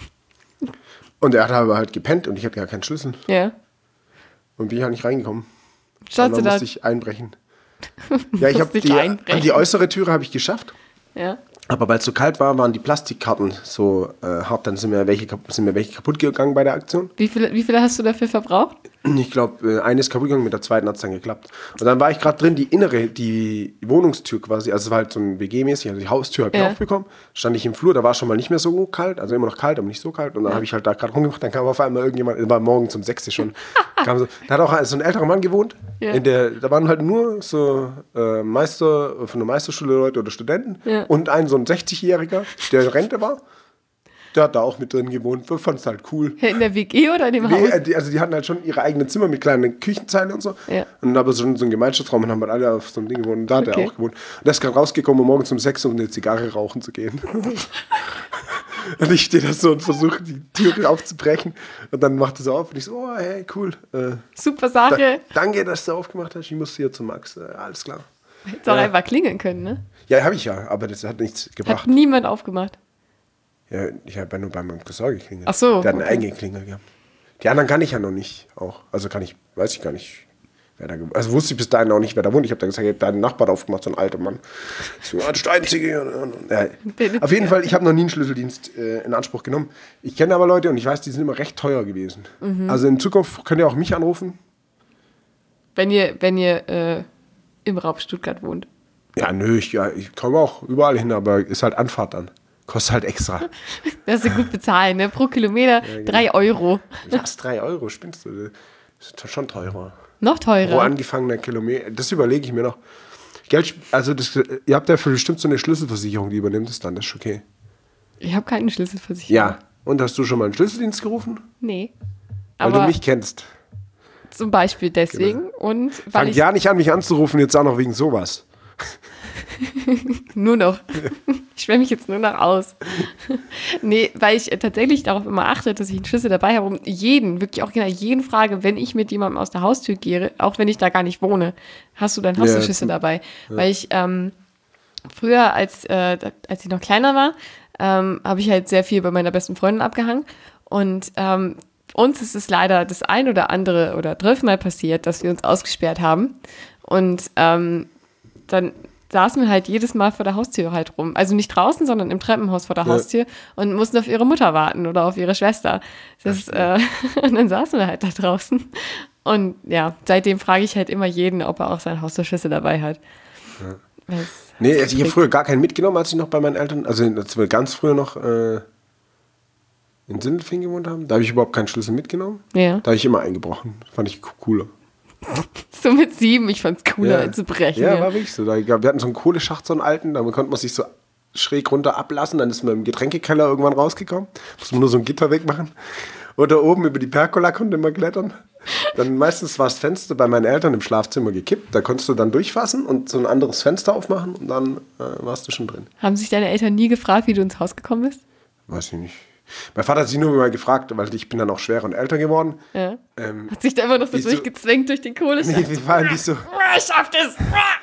Und er hat aber halt gepennt und ich hatte gar keinen Schlüssel. Ja. Und bin ich halt nicht reingekommen. Schaut Und sie dann da. musste ich einbrechen. Ja, ich habe Musste ich die, einbrechen. die äußere Türe habe ich geschafft. Ja. Aber weil es so kalt war, waren die Plastikkarten so äh, hart. Dann sind mir, welche, kap- sind mir welche kaputt gegangen bei der Aktion. Wie viele, wie viele hast du dafür verbraucht? Ich glaube, äh, eine ist kaputt gegangen, mit der zweiten hat es dann geklappt. Und dann war ich gerade drin, die innere, die Wohnungstür quasi, also es war halt so ein W G-mäßig, also die Haustür habe ich Ja. aufbekommen. Stand ich im Flur, da war schon mal nicht mehr so kalt, also immer noch kalt, aber nicht so kalt. Und dann habe ich halt da gerade rumgemacht, dann kam auf einmal irgendjemand, es war morgens um sechs schon, kam so, da hat auch so ein älterer Mann gewohnt. Ja. In der, da waren halt nur so äh, Meister, von der Meisterschule Leute oder Studenten Ja. und ein so ein sechzigjähriger, der in Rente war. Der hat da auch mit drin gewohnt, fand es halt cool. In der W G oder in dem Nee, Haus? äh, die, also die hatten halt schon ihre eigenen Zimmer mit kleinen Küchenzeile und so. Ja. Und aber so, so ein Gemeinschaftsraum und haben halt alle auf so einem Ding gewohnt. Und da hat Okay. er auch gewohnt. Und der ist gerade rausgekommen, um morgens um sechs Uhr eine Zigarre rauchen zu gehen. Und ich stehe da so und versuche die Türe aufzubrechen. Und dann macht er so auf und ich so, oh hey, cool. Äh, Super da, Sache. danke, dass du aufgemacht hast. Ich musste hier zu Max. Äh, alles klar. Hättest auch Ja. einfach klingeln können, ne? Ja, habe ich ja, aber das hat nichts Hat gebracht. niemand aufgemacht. Ja, ich habe ja nur bei meinem Cousin geklingelt. Ach so, Der hat eine okay. eigene Klingel gehabt. Die anderen kann ich ja noch nicht auch. Also kann ich, weiß ich gar nicht, wer da ge- Also wusste ich bis dahin auch nicht, wer da wohnt. Ich habe da gesagt, ich hab deinen Nachbar aufgemacht, so ein alter Mann. So, ah, das ist der Einzige. Und- und- Ja. Auf jeden Fall, ich habe noch nie einen Schlüsseldienst äh, in Anspruch genommen. Ich kenne aber Leute und ich weiß, die sind immer recht teuer gewesen. Mhm. Also in Zukunft könnt ihr auch mich anrufen. Wenn ihr, wenn ihr äh, im Raum Stuttgart wohnt. Ja, nö, ich, ja, ich komme auch überall hin, aber ist halt Anfahrt dann. Kostet halt extra. Das ist gut bezahlen, ne? Pro Kilometer genau. drei Euro. Was, drei Euro, spinnst du? Das ist schon teurer. Noch Pro teurer. angefangener Kilometer. Das überlege ich mir noch. Geld, also das, ihr habt ja für bestimmt so eine Schlüsselversicherung, die übernimmt es dann, das ist okay. Ich habe keine Schlüsselversicherung. Ja. Und hast du schon mal einen Schlüsseldienst gerufen? Nee. Weil Aber du mich kennst. zum Beispiel deswegen und weil Fang ich ja nicht an, mich anzurufen, jetzt auch noch wegen sowas. nur noch, ich schwemme mich jetzt nur noch aus. Nee, weil ich äh, tatsächlich darauf immer achte, dass ich einen Schlüssel dabei habe und jeden, wirklich auch genau jeden frage, wenn ich mit jemandem aus der Haustür gehe, auch wenn ich da gar nicht wohne, hast du deinen Haustürschlüssel Ja, dabei? Weil ich ähm, früher, als, äh, da- als ich noch kleiner war, ähm, habe ich halt sehr viel bei meiner besten Freundin abgehangen. Und ähm, uns ist es leider das ein oder andere oder zwölfmal passiert, dass wir uns ausgesperrt haben. Und ähm, dann saßen wir halt jedes Mal vor der Haustür halt rum. Also nicht draußen, sondern im Treppenhaus vor der Ja. Haustür und mussten auf ihre Mutter warten oder auf ihre Schwester. Das, äh, und dann saßen wir halt da draußen. Und ja, seitdem frage ich halt immer jeden, ob er auch seinen Haustürschlüssel dabei hat. Ja. Das, Nee, das also ich habe früher gar keinen mitgenommen, als ich noch bei meinen Eltern, also als wir ganz früher noch äh, in Sindelfingen gewohnt haben. Da habe ich überhaupt keinen Schlüssel mitgenommen. Ja. Da habe ich immer eingebrochen. Fand ich cooler. So mit sieben, ich fand's cooler, als zu brechen. Ja, Ja, war wirklich so. Da, wir hatten so einen Kohleschacht, so einen alten, da konnte man sich so schräg runter ablassen, dann ist man im Getränkekeller irgendwann rausgekommen. Musste man nur so ein Gitter wegmachen. Oder oben über die Pergola konnte man klettern. Dann meistens war das Fenster bei meinen Eltern im Schlafzimmer gekippt. Da konntest du dann durchfassen und so ein anderes Fenster aufmachen und dann äh, warst du schon drin. Haben sich deine Eltern nie gefragt, wie du ins Haus gekommen bist? Weiß ich nicht. Mein Vater hat sich nur mal gefragt, weil ich bin dann auch schwerer und älter geworden. Ja. Ähm, Hat sich da immer noch so wieso- durchgezwängt durch den Kohleschacht? nee, wir waren nicht so. Ich schaff das!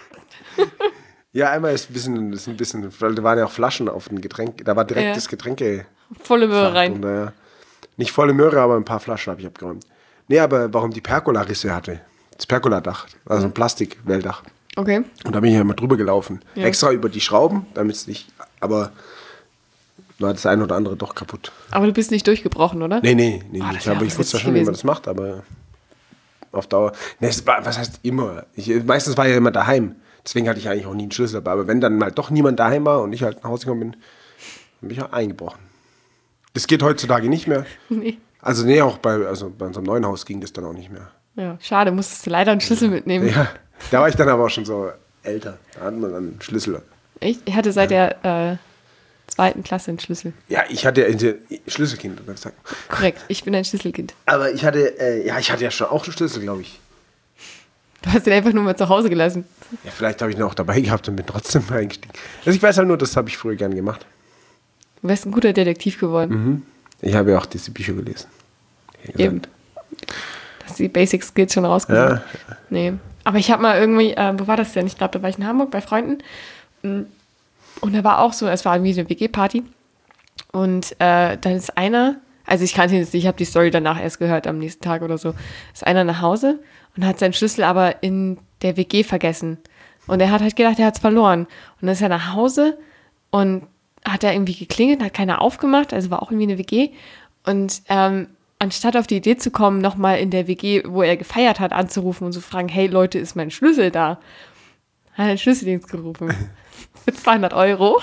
Ja, einmal ist ein bisschen, ist ein bisschen, weil da waren ja auch Flaschen auf dem Getränk, da war direkt Ja. das Getränke. Volle Möhre rein. Und, äh, nicht volle Möhre, aber ein paar Flaschen habe ich abgeräumt. Nee, aber warum die Pergola-Risse hatte. Das Pergola-Dach, also ein Plastikwelldach. Okay. Und da bin ich ja mal drüber gelaufen. Ja. Extra über die Schrauben, damit es nicht, aber war das eine oder andere doch kaputt. Aber du bist nicht durchgebrochen, oder? Nee, nee, nee. Oh, das ich wär aber auch ich wusste ja witzig schon, wie man gewesen. das macht, aber auf Dauer. Nee, es war, was heißt immer? Ich, meistens war ich ja immer daheim. Deswegen hatte ich eigentlich auch nie einen Schlüssel dabei. Aber wenn dann mal doch niemand daheim war und ich halt nach Hause gekommen bin, dann bin ich auch eingebrochen. Das geht heutzutage nicht mehr. Nee. Also nee, auch bei, also bei unserem neuen Haus ging das dann auch nicht mehr. Ja, schade, musstest du leider einen Schlüssel mitnehmen. Ja, da war ich dann aber auch schon so älter. Da hat man dann einen Schlüssel. Ich, ich hatte seit der äh, zweiten Klasse einen Schlüssel. Ja, ich hatte ja Schlüsselkind, oder gesagt. Korrekt, ich bin ein Schlüsselkind. Aber ich hatte, äh, ja, ich hatte ja schon auch einen Schlüssel, glaube ich. Du hast den einfach nur mal zu Hause gelassen. Ja, vielleicht habe ich ihn auch dabei gehabt und bin trotzdem eingestiegen. Also ich weiß halt nur, das habe ich früher gern gemacht. Du wärst ein guter Detektiv geworden. Ich habe ja auch diese Bücher gelesen. Ja, Eben. Hast die Basic Skills schon rausgenommen. Ja. Nee. Aber ich habe mal irgendwie, äh, wo war das denn? Ich glaube, da war ich in Hamburg bei Freunden. Und da war auch so, es war irgendwie eine W G-Party. Und äh, dann ist einer, also ich kannte ihn jetzt nicht, ich habe die Story danach erst gehört, am nächsten Tag oder so, ist einer nach Hause und hat seinen Schlüssel aber in der W G vergessen. Und er hat halt gedacht, er hat es verloren. Und dann ist er nach Hause und hat da irgendwie geklingelt, hat keiner aufgemacht, also war auch irgendwie eine W G. Und ähm, anstatt auf die Idee zu kommen, nochmal in der W G, wo er gefeiert hat, anzurufen und zu fragen, hey Leute, ist mein Schlüssel da? Hat er den Schlüsseldienst gerufen. Für zweihundert Euro.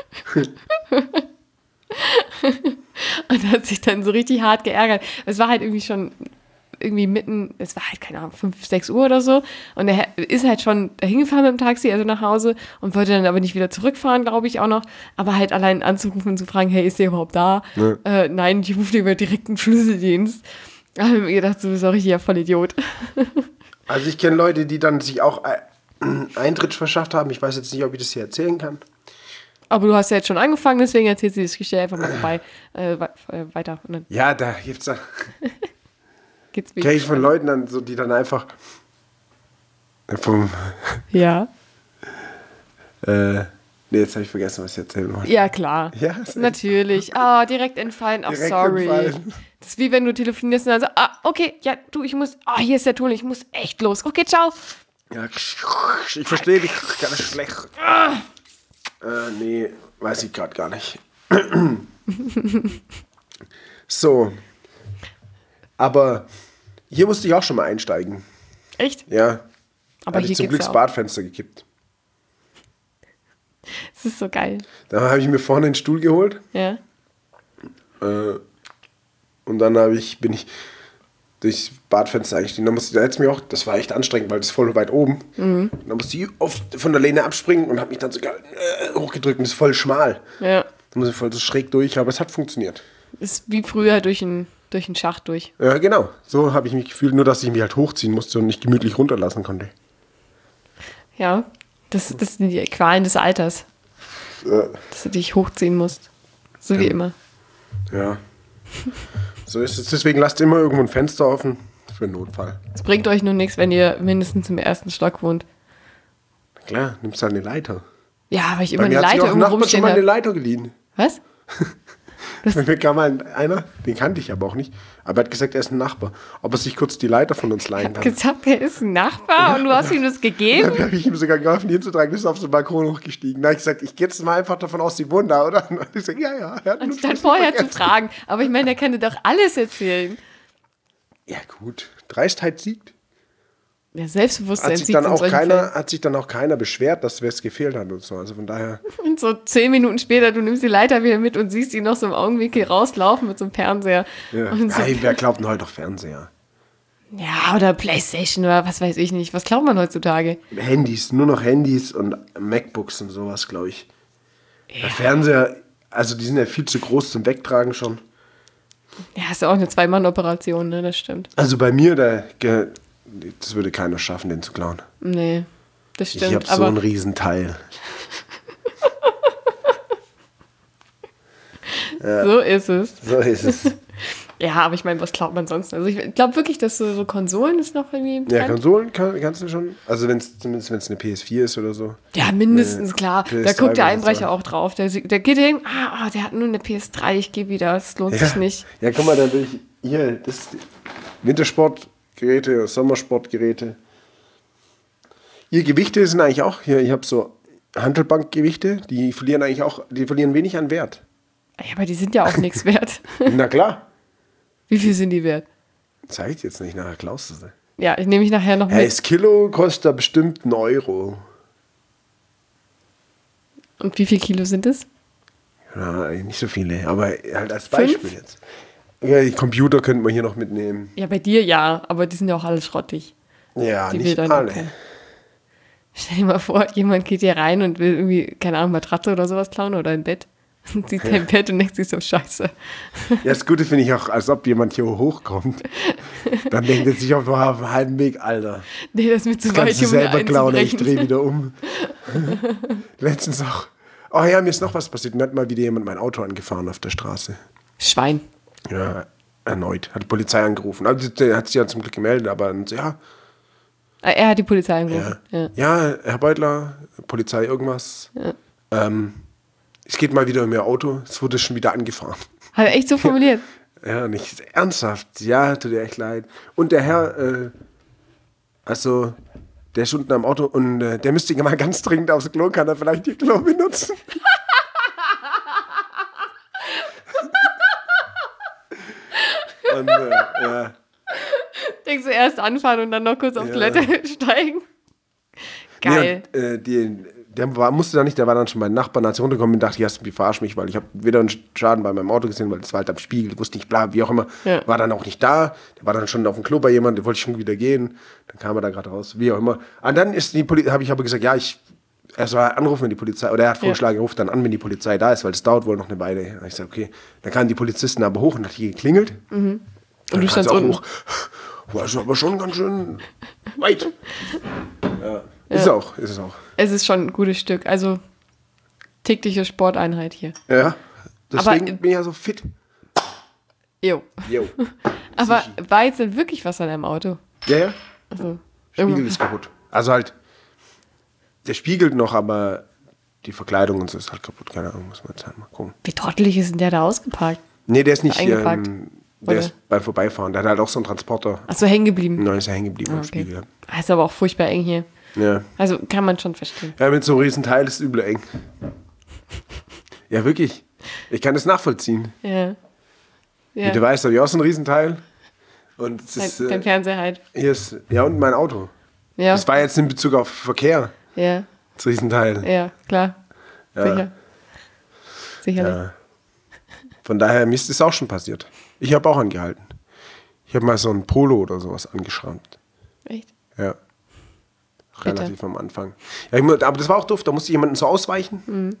Und hat sich dann so richtig hart geärgert. Es war halt irgendwie schon irgendwie mitten, es war halt, keine Ahnung, fünf, sechs Uhr oder so. Und er ist halt schon dahin gefahren mit dem Taxi, also nach Hause, und wollte dann aber nicht wieder zurückfahren, glaube ich auch noch. Aber halt allein anzurufen und zu fragen, hey, ist der überhaupt da? Ja. Äh, nein, ich rufe dir über direkten Schlüsseldienst. Da habe ich mir gedacht, du bist auch richtig voll Idiot. Also ich kenne Leute, die dann sich auch ein- Eintritt verschafft haben. Ich weiß jetzt nicht, ob ich das hier erzählen kann. Aber du hast ja jetzt schon angefangen, deswegen erzählst du die Geschichte einfach mal vorbei, äh, we- äh, weiter. Und dann Ja, da gibt's da. geht's Kenne ich wieder. von Leuten dann so, die dann einfach vom Ja. äh, nee, jetzt habe ich vergessen, was ich erzählen wollte. Ja, klar. Ja, ist echt- Natürlich. Ah, direkt entfallen. Ach, Direkt sorry. entfallen. Das ist wie wenn du telefonierst und dann so, ah, okay, ja, du, ich muss, ah, hier ist der Ton, ich muss echt los. Okay, ciao. Ja, ich verstehe dich ganz schlecht. Äh, nee, weiß ich gerade gar nicht. So. Aber hier musste ich auch schon mal einsteigen. Echt? Ja. Aber Hatte hier ich zum geht's Glück ja das auch. Badfenster gekippt. Das ist so geil. Da habe ich mir vorne einen Stuhl geholt. Ja. Äh, und dann habe ich, bin ich durchs Badfenster eingestiegen. Da musste, da hätte mir auch, das war echt anstrengend, weil das voll weit oben. Mhm. Da musste ich oft von der Lehne abspringen und habe mich dann sogar äh, hochgedrückt und es ist voll schmal. Ja. Da muss ich voll so schräg durch, aber es hat funktioniert. Ist wie früher durch einen durch einen Schacht durch. Ja, genau. So habe ich mich gefühlt, nur dass ich mich halt hochziehen musste und nicht gemütlich runterlassen konnte. Ja. Das, das sind die Qualen des Alters, Äh, dass du dich hochziehen musst. So wie immer. ja. So ist es. Deswegen lasst immer irgendwo ein Fenster offen für einen Notfall. Es bringt euch nur nichts, wenn ihr mindestens im ersten Stock wohnt. Klar, nimmst halt eine Leiter. Ja, aber ich immer Bei eine mir hat sich Leiter auch ein irgendwo Nachbar schon rumstehen mal eine habe. Leiter geliehen. Was? Mir kam mal einer, den kannte ich aber auch nicht, aber er hat gesagt, er ist ein Nachbar, ob er sich kurz die Leiter von uns leihen kann. Gesagt, er ist ein Nachbar und du hast ihm das gegeben? Dann habe ich ihm sogar geholfen, ihn hinzutragen, ist auf den Balkon hochgestiegen. Da habe ich gesagt, ich gehe jetzt mal einfach davon aus, die wohnen da, oder? Und ich sage, ja, ja. Er hat und dann vorher zu fragen, aber ich meine, er kann dir doch alles erzählen. Ja gut, Dreistheit siegt. Ja, Selbstbewusstsein Hat sich, siegt dann in auch solchen keiner, Fällen. hat sich dann auch keiner beschwert, dass es gefehlt hat und so. Also von daher. Und so zehn Minuten später, du nimmst die Leiter wieder mit und siehst ihn noch so im Augenwinkel rauslaufen mit so einem Fernseher. Ja. Und so, Hey, wer glaubt denn heute noch Fernseher? ja, oder Playstation oder was weiß ich nicht. Was glaubt man heutzutage? Handys, nur noch Handys und MacBooks und sowas, glaube ich. Ja. Der Fernseher, also die sind ja viel zu groß zum Wegtragen schon. Ja, ist ja auch eine Zwei-Mann-Operation, ne? Das stimmt. Also bei mir, der, das würde keiner schaffen, den zu klauen. Nee, das stimmt. Ich habe so ein Riesenteil. Ja. So ist es. So ist es. Ja, aber ich meine, was glaubt man sonst? Also ich glaube wirklich, dass so, so Konsolen ist noch irgendwie... Ja, Konsolen kann, kannst du schon. Also wenn's, zumindest wenn es eine P S vier ist oder so. Ja, mindestens, klar. P S Da drei guckt der würde ich Einbrecher sagen. auch drauf. Der, der geht hin, ah, oh, der hat nur eine P S drei, ich gehe wieder, das lohnt Ja. sich nicht. Ja, guck mal, dann will ich hier, das Wintersportgeräte, Sommersportgeräte. Hier Gewichte sind eigentlich auch, hier, ich habe so Hantelbankgewichte, die verlieren eigentlich auch, die verlieren wenig an Wert. Ja, aber die sind ja auch nichts wert. Na klar. Wie viel sind die wert? Zeig ich jetzt nicht, nachher klaust du sie. Ja, ich nehme mich nachher noch Hey, mit. das Kilo kostet da bestimmt einen Euro. Und wie viel Kilo sind es? Ja, nicht so viele, aber halt als Beispiel jetzt. Ja, die Computer könnte man hier noch mitnehmen. Ja, bei dir ja, aber die sind ja auch alle schrottig. Ja, Die will nicht dann alle. okay. Stell dir mal vor, jemand geht hier rein und will irgendwie, keine Ahnung, Matratze oder sowas klauen oder ein Bett. Und sieht dein Bett und denkt sich so, scheiße. Ja, das Gute finde ich auch, als ob jemand hier hochkommt. Dann denkt er sich auf dem halben Weg, Alter. Nee, das ist mir zu Das weit, kannst du um mir selber klauen, ich einzubrechen. drehe wieder um. Letztens auch. Oh ja, mir ist noch was passiert. Mir hat mal wieder jemand mein Auto angefahren auf der Straße. Schwein. Ja, erneut. Hat die Polizei angerufen. Also, der hat sich ja zum Glück gemeldet, aber dann so, ja, Ah, Er hat die Polizei ja, angerufen. Ja. ja, Herr Beutler, Polizei, irgendwas. Ja. Ähm, es geht mal wieder um Ihr Auto. Es wurde schon wieder angefahren. Hat er echt so formuliert? Ja, nicht ernsthaft. Ja, tut dir echt leid. Und der Herr, äh, also, der ist unten am Auto und äh, der müsste mal ganz dringend aufs Klo, kann er vielleicht Ihr Klo benutzen? und, äh, ja. Denkst du, erst anfahren und dann noch kurz auf Ja. Toilette steigen? Geil. Nee, und, äh, die, der war, musste da nicht, der war dann schon bei den Nachbarn, als ich runtergekommen bin, dachte ich, erst, wie verarsch mich, weil ich habe weder einen Schaden bei meinem Auto gesehen, weil das war halt am Spiegel, wusste nicht, bla, wie auch immer, Ja. war dann auch nicht da, der war dann schon auf dem Klo bei jemandem, der wollte schon wieder gehen, dann kam er da gerade raus, wie auch immer. Und dann ist die Polizei, habe ich aber gesagt, ja, ich, er soll anrufen, wenn die Polizei, oder er hat vorgeschlagen, er ruft dann an, wenn die Polizei da ist, weil es dauert wohl noch eine Weile. Da hab ich gesagt, okay, dann kamen die Polizisten aber hoch und hat hier geklingelt. Mhm. Und du standst unten. hoch. War ist aber schon ganz schön weit. Ja. Ist es auch, ist es auch. Es ist schon ein gutes Stück. Also tägliche Sporteinheit hier. Ja, deswegen Aber- bin ich ja so fit. Jo. Jo. Aber war jetzt denn wirklich was an deinem Auto? Ja, ja. Also, Spiegel irgendwo- ist kaputt. Also halt, der spiegelt noch, aber die Verkleidung und so ist halt kaputt. Keine Ahnung, muss man jetzt halt mal gucken. Wie trottelig ist denn der da ausgeparkt? Nee, der ist nicht, Eingepackt. ähm, der Oder? ist beim Vorbeifahren. Der hat halt auch so einen Transporter. Achso, hängen geblieben. Neu ist er hängen geblieben Ah, am okay. Spiegel. Ah, Ist aber auch furchtbar eng hier. Ja. Also kann man schon verstehen. Ja, mit so einem riesen Teil ist es übel eng. Ja, wirklich. Ich kann das nachvollziehen. Ja. Wie Ja. du weißt, habe ich auch so ein Riesenteil. Und es Dein, ist, dein äh, Fernseher halt. hier ist, ja, und mein Auto. Ja. Das war jetzt in Bezug auf Verkehr, Ja. das Riesenteil. Ja, klar. Ja. Sicher. Sicherlich. Ja. Von daher, mir ist das auch schon passiert. Ich habe auch angehalten. Ich habe mal so ein Polo oder sowas angeschrammt. Echt? Ja. Relativ am Anfang. Ja, ich, mu- aber das war auch doof, da musste jemanden so ausweichen. Mhm.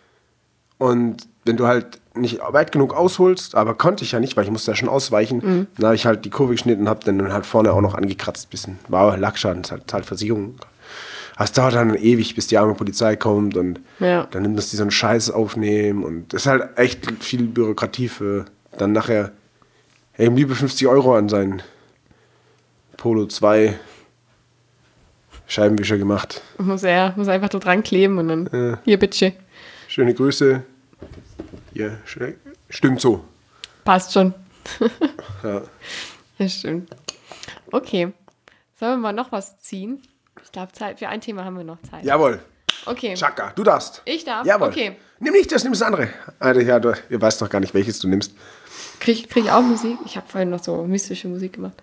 Und wenn du halt nicht weit genug ausholst, aber konnte ich ja nicht, weil ich musste ja schon ausweichen, Mhm. dann habe ich halt die Kurve geschnitten und habe dann halt vorne auch noch angekratzt bisschen. War Lackschaden, das ist halt Versicherung. Das dauert dann ewig, bis die arme Polizei kommt und Ja. dann muss die so einen Scheiß aufnehmen und das ist halt echt viel Bürokratie für dann nachher, hey, ihm liebe fünfzig Euro an seinen Polo zwei Scheibenwischer gemacht. Muss er muss einfach so dran kleben und dann hier bitte. Schöne Grüße. Ja, schnell. Stimmt so. Passt schon. Ja. Ja, stimmt. Okay. Sollen wir mal noch was ziehen? Ich glaube, Zeit für ein Thema haben wir noch Zeit. Jawohl. Okay. Chaka, du darfst. Ich darf? Jawohl. Okay. Nimm nicht das, nimm das andere. Alter, ja, du, ihr weißt noch gar nicht, welches du nimmst. Krieg, krieg ich auch Musik? Ich habe vorhin noch so mystische Musik gemacht.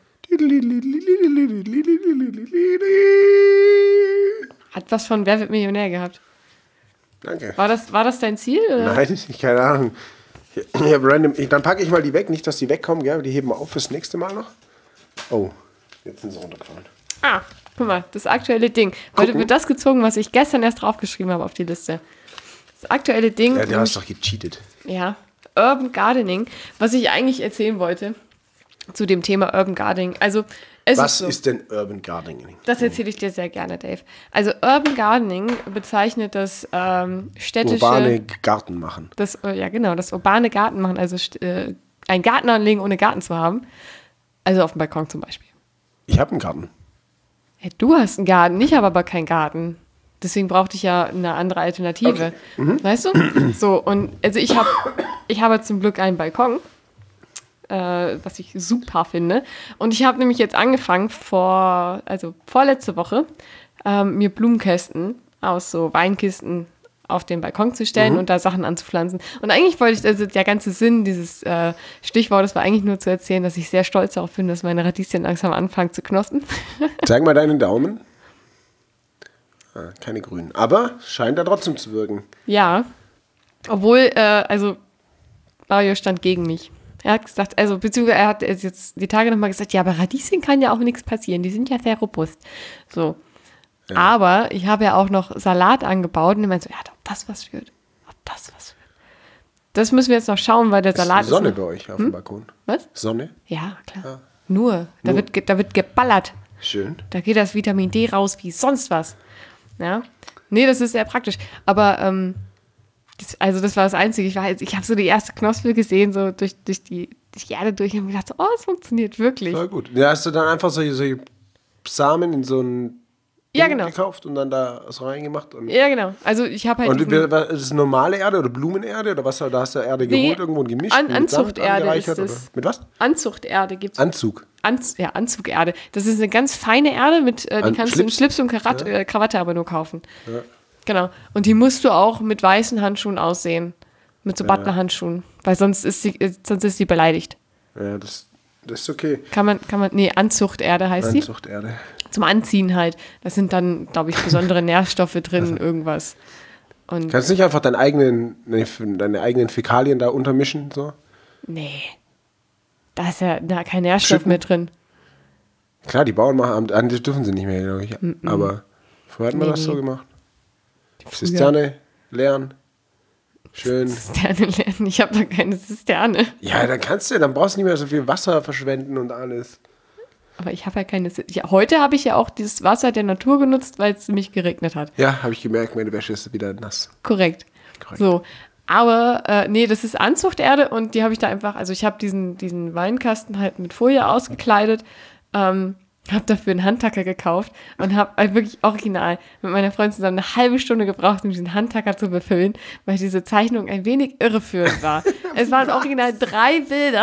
Hat was von Wer wird Millionär gehabt? Danke. War das, war das dein Ziel? Oder? Nein, ich keine Ahnung. Ich, ich hab random, ich, dann packe ich mal die weg, nicht, dass die wegkommen, gell? Die heben wir auf fürs nächste Mal noch. Oh, jetzt sind sie runtergefallen. Ah, guck mal, das aktuelle Ding. Heute wird das gezogen, was ich gestern erst draufgeschrieben habe auf die Liste. Das aktuelle Ding. Ja, du hast doch gecheatet. Ja, Urban Gardening. Was ich eigentlich erzählen wollte zu dem Thema Urban Gardening. Also, es Was ist, so, ist denn Urban Gardening? das erzähle ich dir sehr gerne, Dave. Also, Urban Gardening bezeichnet das ähm, städtische... Urbane Garten machen. Das, äh, ja, genau, das urbane Garten machen. Also, äh, einen Garten anlegen, ohne Garten zu haben. Also, auf dem Balkon zum Beispiel. Ich habe einen Garten. Hey, du hast einen Garten, ich habe aber keinen Garten. Deswegen brauchte ich ja eine andere Alternative. Okay. Mhm. Weißt du? So, und also ich habe ich habe zum Glück einen Balkon, äh, was ich super finde. Und ich habe nämlich jetzt angefangen, vor, also vorletzte Woche, ähm, mir Blumenkästen aus so Weinkisten auf den Balkon zu stellen Mhm. und da Sachen anzupflanzen. Und eigentlich wollte ich, also der ganze Sinn dieses äh, Stichwortes war eigentlich nur zu erzählen, dass ich sehr stolz darauf bin, dass meine Radieschen langsam anfangen zu knospen. Zeig mal deinen Daumen. Ah, keine grünen. Aber scheint da trotzdem zu wirken. Ja, obwohl, äh, also Mario stand gegen mich. Er hat gesagt, also beziehungsweise er hat jetzt die Tage nochmal gesagt, ja, aber Radieschen kann ja auch nichts passieren, die sind ja sehr robust. So. Ja. Aber ich habe ja auch noch Salat angebaut und er meinte so, ja, ob das was wird, ob das was wird. Das müssen wir jetzt noch schauen, weil der Salat ist Sonne ist bei euch auf dem Balkon. Was? Sonne? Ja, klar. Ja. Nur, da, Nur. Wird, ge- da wird geballert. Schön. Da geht das Vitamin D raus wie sonst was. Ja. Nee, das ist sehr praktisch. Aber, ähm, das, also das war das Einzige. Ich, war jetzt- ich habe so die erste Knospe gesehen, so durch, durch, die, durch die Erde durch und mir gedacht, so, oh, es funktioniert wirklich. Voll gut. Ja, hast du dann einfach solche, solche Samen in so ein Ja, Ding genau. gekauft und dann da was reingemacht? Und, Ja, genau. Also ich habe halt und diesen, wir- was- ist es normale Erde oder Blumenerde oder was? Da hast du Erde Nee, geholt, irgendwo und gemischt? An- und mit Sand Anzuchterde angereichert, ist oder? es. Mit was? Anzuchterde gibt's. Anzug. Anz, ja, Anzugerde. Das ist eine ganz feine Erde, mit, äh, die An- kannst du in Schlips? Schlips und Karat, äh, Krawatte aber nur kaufen. Ja. Genau. Und die musst du auch mit weißen Handschuhen aussehen. Mit so Butlerhandschuhen. Weil sonst ist sie, äh, sonst ist sie beleidigt. Ja, das, das ist okay. Kann man, kann man, nee, Anzuchterde heißt die. Anzuchterde. Zum Anziehen halt. Da sind dann, glaube ich, besondere Nährstoffe drin, irgendwas. Und Kannst du nicht einfach deinen eigenen, nee, deine eigenen Fäkalien da untermischen? So? nee. Da ist ja da kein Nährstoff Schütten? mehr drin. Klar, die Bauern machen, ah, das dürfen sie nicht mehr, glaube ich. Aber früher hatten wir Nee, das so nee. gemacht. Früher. Zisterne leeren. Schön. Zisterne lernen. Ich habe da keine Zisterne. Ja, dann kannst du, dann brauchst du nicht mehr so viel Wasser verschwenden und alles. Aber ich habe ja keine Zisterne. Ja, heute habe ich ja auch dieses Wasser der Natur genutzt, weil es ziemlich geregnet hat. Ja, habe ich gemerkt, meine Wäsche ist wieder nass. Korrekt. Korrekt. So. Aber, äh, nee, das ist Anzuchterde und die habe ich da einfach, also ich habe diesen, diesen Weinkasten halt mit Folie ausgekleidet, ähm, habe dafür einen Handtacker gekauft und habe halt wirklich original mit meiner Freundin zusammen eine halbe Stunde gebraucht, um diesen Handtacker zu befüllen, weil diese Zeichnung ein wenig irreführend war. Es waren original drei Bilder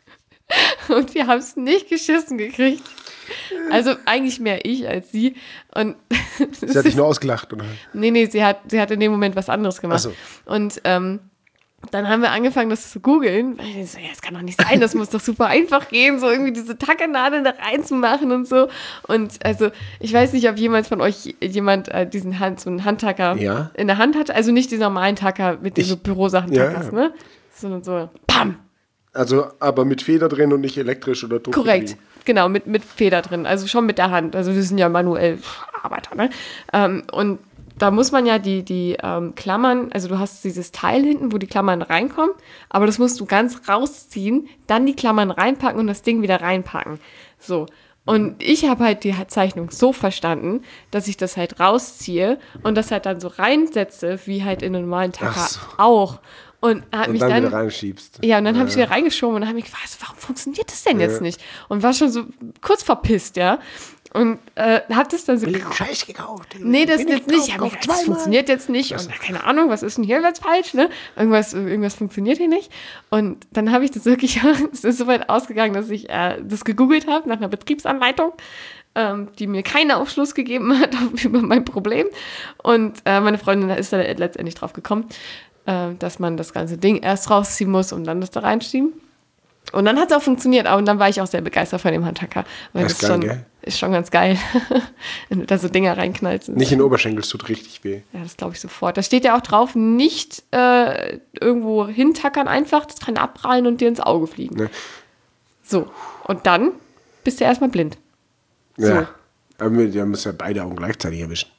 und wir haben es nicht geschissen gekriegt. Also eigentlich mehr ich als sie. Und Sie hat dich nur ausgelacht, oder? Nee, nee, sie hat, sie hat in dem Moment was anderes gemacht. Ach so. Und ähm, dann haben wir angefangen, das zu googeln. Weil ich so, ja, das kann doch nicht sein, das muss doch super einfach gehen, so irgendwie diese Tackernadeln da reinzumachen und so. Und also, ich weiß nicht, ob jemals von euch jemand äh, diesen Hand, so einen Handtacker Ja. in der Hand hat. Also nicht den normalen Tacker, mit dem Ich- du Bürosachen Ja, tackerst, ja. ne? Sondern so, pam! Also, aber mit Feder drin und nicht elektrisch oder Druck. Korrekt, genau, mit, mit Feder drin, also schon mit der Hand. Also wir sind ja manuell Arbeiter, ne? Ähm, und da muss man ja die, die ähm, Klammern, also du hast dieses Teil hinten, wo die Klammern reinkommen, aber das musst du ganz rausziehen, dann die Klammern reinpacken und das Ding wieder reinpacken. So. Und ich habe halt die Zeichnung so verstanden, dass ich das halt rausziehe und das halt dann so reinsetze, wie halt in einem normalen Tacker Ach so. auch. Und hat Und mich dann, dann wieder reinschiebst. ja, und dann habe ich wieder reingeschoben und dann habe ich gefragt, warum funktioniert das denn jetzt nicht? Und war schon so kurz verpisst, ja. Und äh, hab das dann so Billigen Scheiß gekauft. Nee, das Bin jetzt nicht. Ich hab mir gekauft, gedacht, das funktioniert jetzt nicht. Und keine Ahnung, was ist denn hier jetzt falsch, ne? Irgendwas, irgendwas funktioniert hier nicht. Und dann habe ich das wirklich, es ist so weit ausgegangen, dass ich äh, das gegoogelt habe nach einer Betriebsanleitung, ähm, die mir keinen Aufschluss gegeben hat über mein Problem. Und äh, meine Freundin ist da letztendlich drauf gekommen, äh, dass man das ganze Ding erst rausziehen muss und dann das da reinschieben. Und dann hat es auch funktioniert, und dann war ich auch sehr begeistert von dem Handtacker. Weil das, Das ist ist, geil, schon, gell? ist schon ganz geil, wenn du da so Dinger reinknallst. Nicht in den Oberschenkel, es tut richtig weh. Ja, das glaube ich sofort. Da steht ja auch drauf, nicht äh, irgendwo hintackern einfach, das kann abprallen und dir ins Auge fliegen. Ne? So, und dann bist du erstmal blind. Ja. So. Aber wir wir müssen ja beide Augen gleichzeitig erwischen.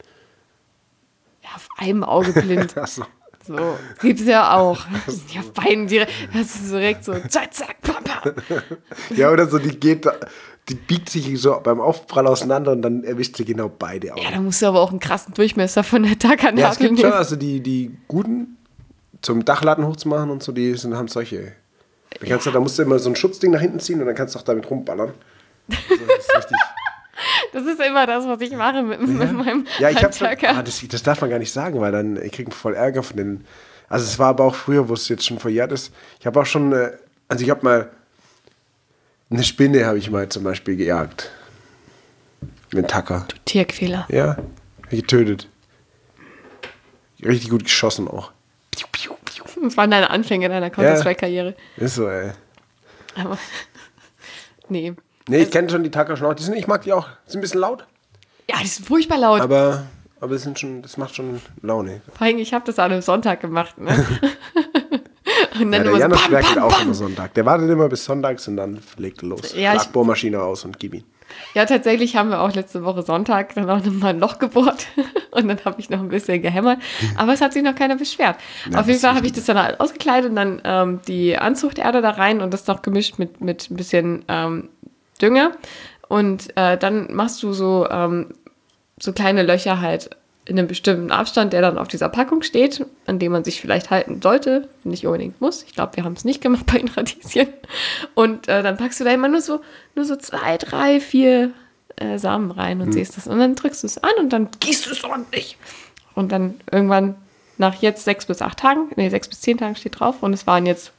Ja, auf einem Auge blind. Achso. So, gibt es ja auch. Ja, auf beiden direkt, das ist direkt so, zack, zack, pam, pam. Ja, oder so, die geht, da- die biegt sich so beim Aufprall auseinander und dann erwischt sie genau beide Augen. Ja, da musst du aber auch einen krassen Durchmesser von der Tackernadel Ja, es gibt schon, nehmen. also die, die guten zum Dachladen hochzumachen und so, die sind, haben solche. Da, kannst du, da musst du immer so ein Schutzding nach hinten ziehen und dann kannst du auch damit rumballern. Also, das ist richtig. Das ist immer das, was ich mache mit, mit meinem Ja, ich habe Handtacker. ah, das, das darf man gar nicht sagen, weil dann ich kriege voll Ärger von den. Also es war aber auch früher, wo es jetzt schon verjährt ist. Ich habe auch schon, äh, also ich habe mal eine Spinne habe ich mal zum Beispiel gejagt mit einem Tacker. Tierquäler. Ja, getötet. Richtig gut geschossen auch. Piu, piu, piu. Das waren deine Anfänge deiner Counter-Strike-Karriere. Ist so, ey. Aber nee. Nee, ich kenne schon die Tacker schon auch. Die sind, ich mag die auch. Sind ein bisschen laut, Ja, die sind furchtbar laut. aber, aber das, sind schon, das macht schon Laune. Vor allem, ich habe das an einem Sonntag gemacht. Ne? Und dann Ja, der immer so Janusz bam, werkelt bam, auch bam. immer Sonntag. Der wartet immer bis Sonntags und dann legt er los. Ja, ich- Schlagbohrmaschine aus und gib ihn. Ja, tatsächlich haben wir auch letzte Woche Sonntag dann auch nochmal ein Loch gebohrt. Und dann habe ich noch ein bisschen gehämmert. Aber es hat sich noch keiner beschwert. Ja, Auf jeden das Fall ist habe ich das dann halt ausgekleidet und dann ähm, die Anzuchterde da rein und das noch gemischt mit, mit ein bisschen ähm, Dünger. Und äh, dann machst du so, ähm, so kleine Löcher halt in einem bestimmten Abstand, der dann auf dieser Packung steht, an dem man sich vielleicht halten sollte, nicht unbedingt muss. Ich glaube, wir haben es nicht gemacht bei den Radieschen. Und äh, dann packst du da immer nur so, nur so zwei, drei, vier äh, Samen rein und Hm. siehst das. Und dann drückst du es an und dann gießt du es ordentlich. Und dann irgendwann nach jetzt sechs bis acht Tagen, nee, sechs bis zehn Tagen steht drauf und es waren jetzt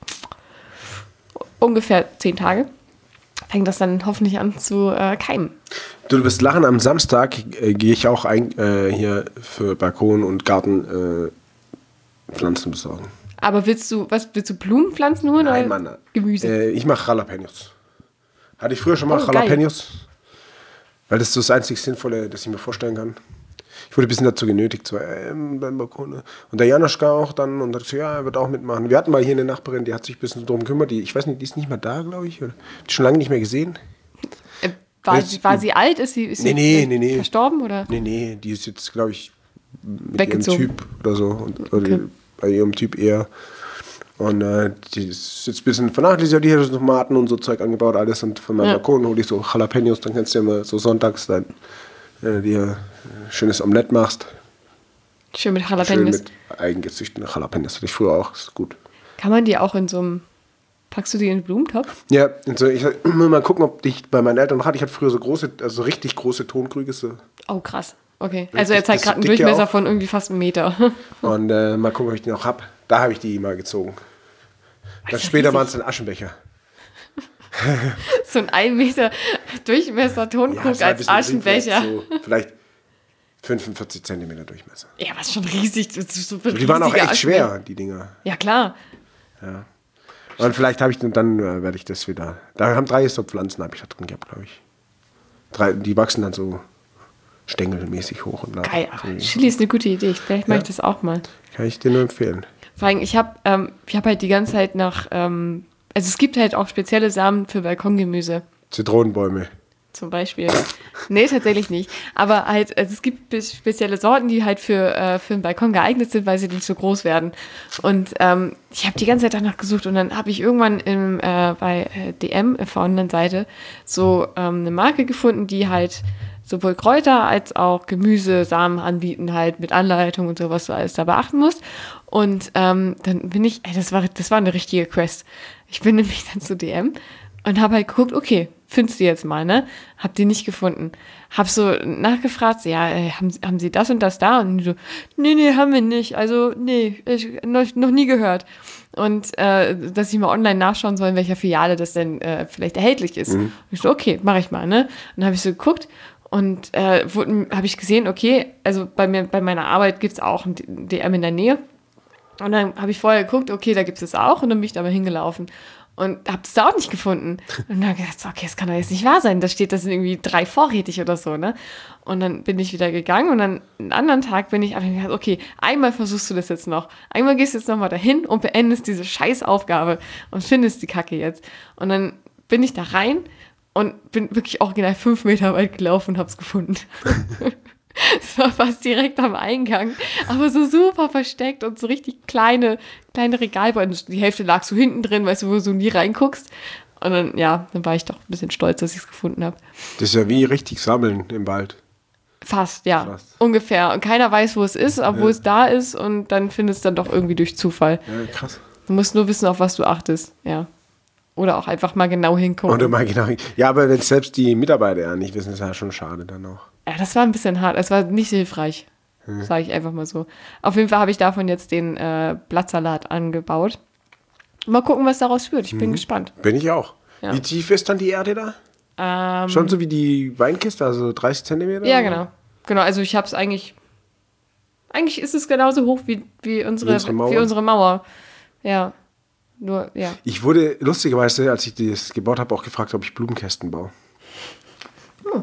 ungefähr zehn Tage, fängt das dann hoffentlich an zu äh, keimen. Du wirst lachen, am Samstag äh, gehe ich auch ein, äh, hier für Balkon und Garten äh, Pflanzen besorgen. Aber willst du, was, willst du Blumenpflanzen holen Nein, oder Mann. Gemüse? Äh, ich mache Jalapenos. Hatte ich früher schon mal Oh, geil. Jalapenos. Weil das ist so das einzig Sinnvolle, das ich mir vorstellen kann. Ich wurde ein bisschen dazu genötigt, so, ähm, beim Balkon. Ne? Und der Janoschka auch dann und hat gesagt, ja, er wird auch mitmachen. Wir hatten mal hier eine Nachbarin, die hat sich ein bisschen drum gekümmert. Die, ich weiß nicht, die ist nicht mehr da, glaube ich. Oder? Die schon lange nicht mehr gesehen. Äh, war, jetzt- sie, war sie alt? Ist sie, ist Nee, sie nee, äh, nee, nee. verstorben? Oder? Nee, nee, die ist jetzt, glaube ich, mit Weggezogen. ihrem Typ oder so. Und, oder Okay. bei ihrem Typ eher. Und äh, die ist jetzt ein bisschen vernachlässigt, die hat so Tomaten und so Zeug angebaut, alles. Und von meinem Ja. Balkon hole ich so Jalapenos, dann kannst du ja mal so sonntags dann äh, dir äh, schönes Omelett machst. Schön mit Schön Jalapenos. mit eigengezüchteten Jalapenos. Hatte ich früher auch, ist gut. Kann man die auch in so einem, packst du die in den Blumentopf? Ja, und so, ich muss mal gucken, ob ich bei meinen Eltern noch hatte. Ich hatte früher so große, also richtig große Tonkrüge. So. Oh, krass. Okay. Also er Richtig, zeigt das gerade einen dicke Durchmesser auch. von irgendwie fast einem Meter. Und äh, mal gucken, ob ich die noch habe. Da habe ich die mal gezogen. Dann Alter, später waren es riesig. dann Aschenbecher. So ein ein Meter Durchmesser Tonkrug es war ein als bisschen Aschenbecher. riesig, So vielleicht fünfundvierzig Zentimeter Durchmesser. Ja, was schon riesig. Das ist so Die waren auch riesige echt Aschenbecher. schwer, die Dinger. Ja, klar. Und vielleicht habe ich dann, dann äh, werde ich das wieder. Da haben drei so Pflanzen, habe ich da drin gehabt, glaube ich. Drei, die wachsen dann so stängelmäßig hoch und bla. Geil. So, Chili ist eine gute Idee. Vielleicht mache Ja. ich das auch mal. kann ich dir nur empfehlen. Vor allem, ich habe ähm, ich hab halt die ganze Zeit nach, ähm, also es gibt halt auch spezielle Samen für Balkongemüse. Zitronenbäume. Zum Beispiel. Nee, tatsächlich nicht. Aber halt, also es gibt be- spezielle Sorten, die halt für, äh, für den Balkon geeignet sind, weil sie nicht so groß werden. Und ähm, ich habe die ganze Zeit danach gesucht und dann habe ich irgendwann im, äh, bei äh, D M auf der Online-Seite so ähm, eine Marke gefunden, die halt sowohl Kräuter als auch Gemüse, Samen anbieten, halt mit Anleitung und so, was du alles da beachten musst. Und ähm, dann bin ich, ey, das war, das war eine richtige Quest. Ich bin nämlich dann zu D M und habe halt geguckt, okay, findest du jetzt mal, ne? Hab die nicht gefunden. Hab so nachgefragt, so, ja, äh, haben, haben sie das und das da? Und die so, nee, nee, haben wir nicht. Also, nee, ich, noch, noch nie gehört. Und äh, dass ich mal online nachschauen soll, in welcher Filiale das denn äh, vielleicht erhältlich ist. Mhm. Und ich so, okay, mache ich mal, ne? Und dann habe ich so geguckt und äh, habe ich gesehen, okay, also bei mir, bei meiner Arbeit gibt es auch ein D M in der Nähe. Und dann habe ich vorher geguckt, okay, da gibt es auch. Und dann bin ich da mal hingelaufen. Und habe es da auch nicht gefunden. Und dann gedacht, okay, das kann doch jetzt nicht wahr sein. Da steht, das sind irgendwie drei vorrätig oder so, ne? Und dann bin ich wieder gegangen und dann einen anderen Tag bin ich, aber ich gedacht, okay, einmal versuchst du das jetzt noch. Einmal gehst du jetzt nochmal dahin und beendest diese Scheißaufgabe und findest die Kacke jetzt. Und dann bin ich da rein und bin wirklich original fünf Meter weit gelaufen und hab's gefunden. Es war fast direkt am Eingang, aber so super versteckt und so richtig kleine, kleine Regalbäume. Die Hälfte lag so hinten drin, weißt du, wo du so nie reinguckst. Und dann, ja, dann war ich doch ein bisschen stolz, dass ich es gefunden habe. Das ist ja wie richtig sammeln im Wald. Fast, ja, Fast. ungefähr. Und keiner weiß, wo es ist, obwohl ja. es da ist und dann findest du es dann doch irgendwie durch Zufall. Ja, krass. Du musst nur wissen, auf was du achtest, ja. Oder auch einfach mal genau hingucken. Oder mal genau hingucken. Ja, aber wenn selbst die Mitarbeiter ja nicht wissen, ist ja schon schade dann auch. Ja, das war ein bisschen hart. Es war nicht hilfreich, hm. sage ich einfach mal so. Auf jeden Fall habe ich davon jetzt den äh, Blattsalat angebaut. Mal gucken, was daraus wird. Ich bin hm. gespannt. Bin ich auch. Ja. Wie tief ist dann die Erde da? Ähm, Schon so wie die Weinkiste, also dreißig Zentimeter? Ja, genau. Genau, also ich habe es eigentlich... Eigentlich ist es genauso hoch wie, wie, unsere, wie, unsere Mauer. wie unsere Mauer. Ja. Nur, ja. Ich wurde lustigerweise, als ich das gebaut habe, auch gefragt, ob ich Blumenkästen baue. Hm.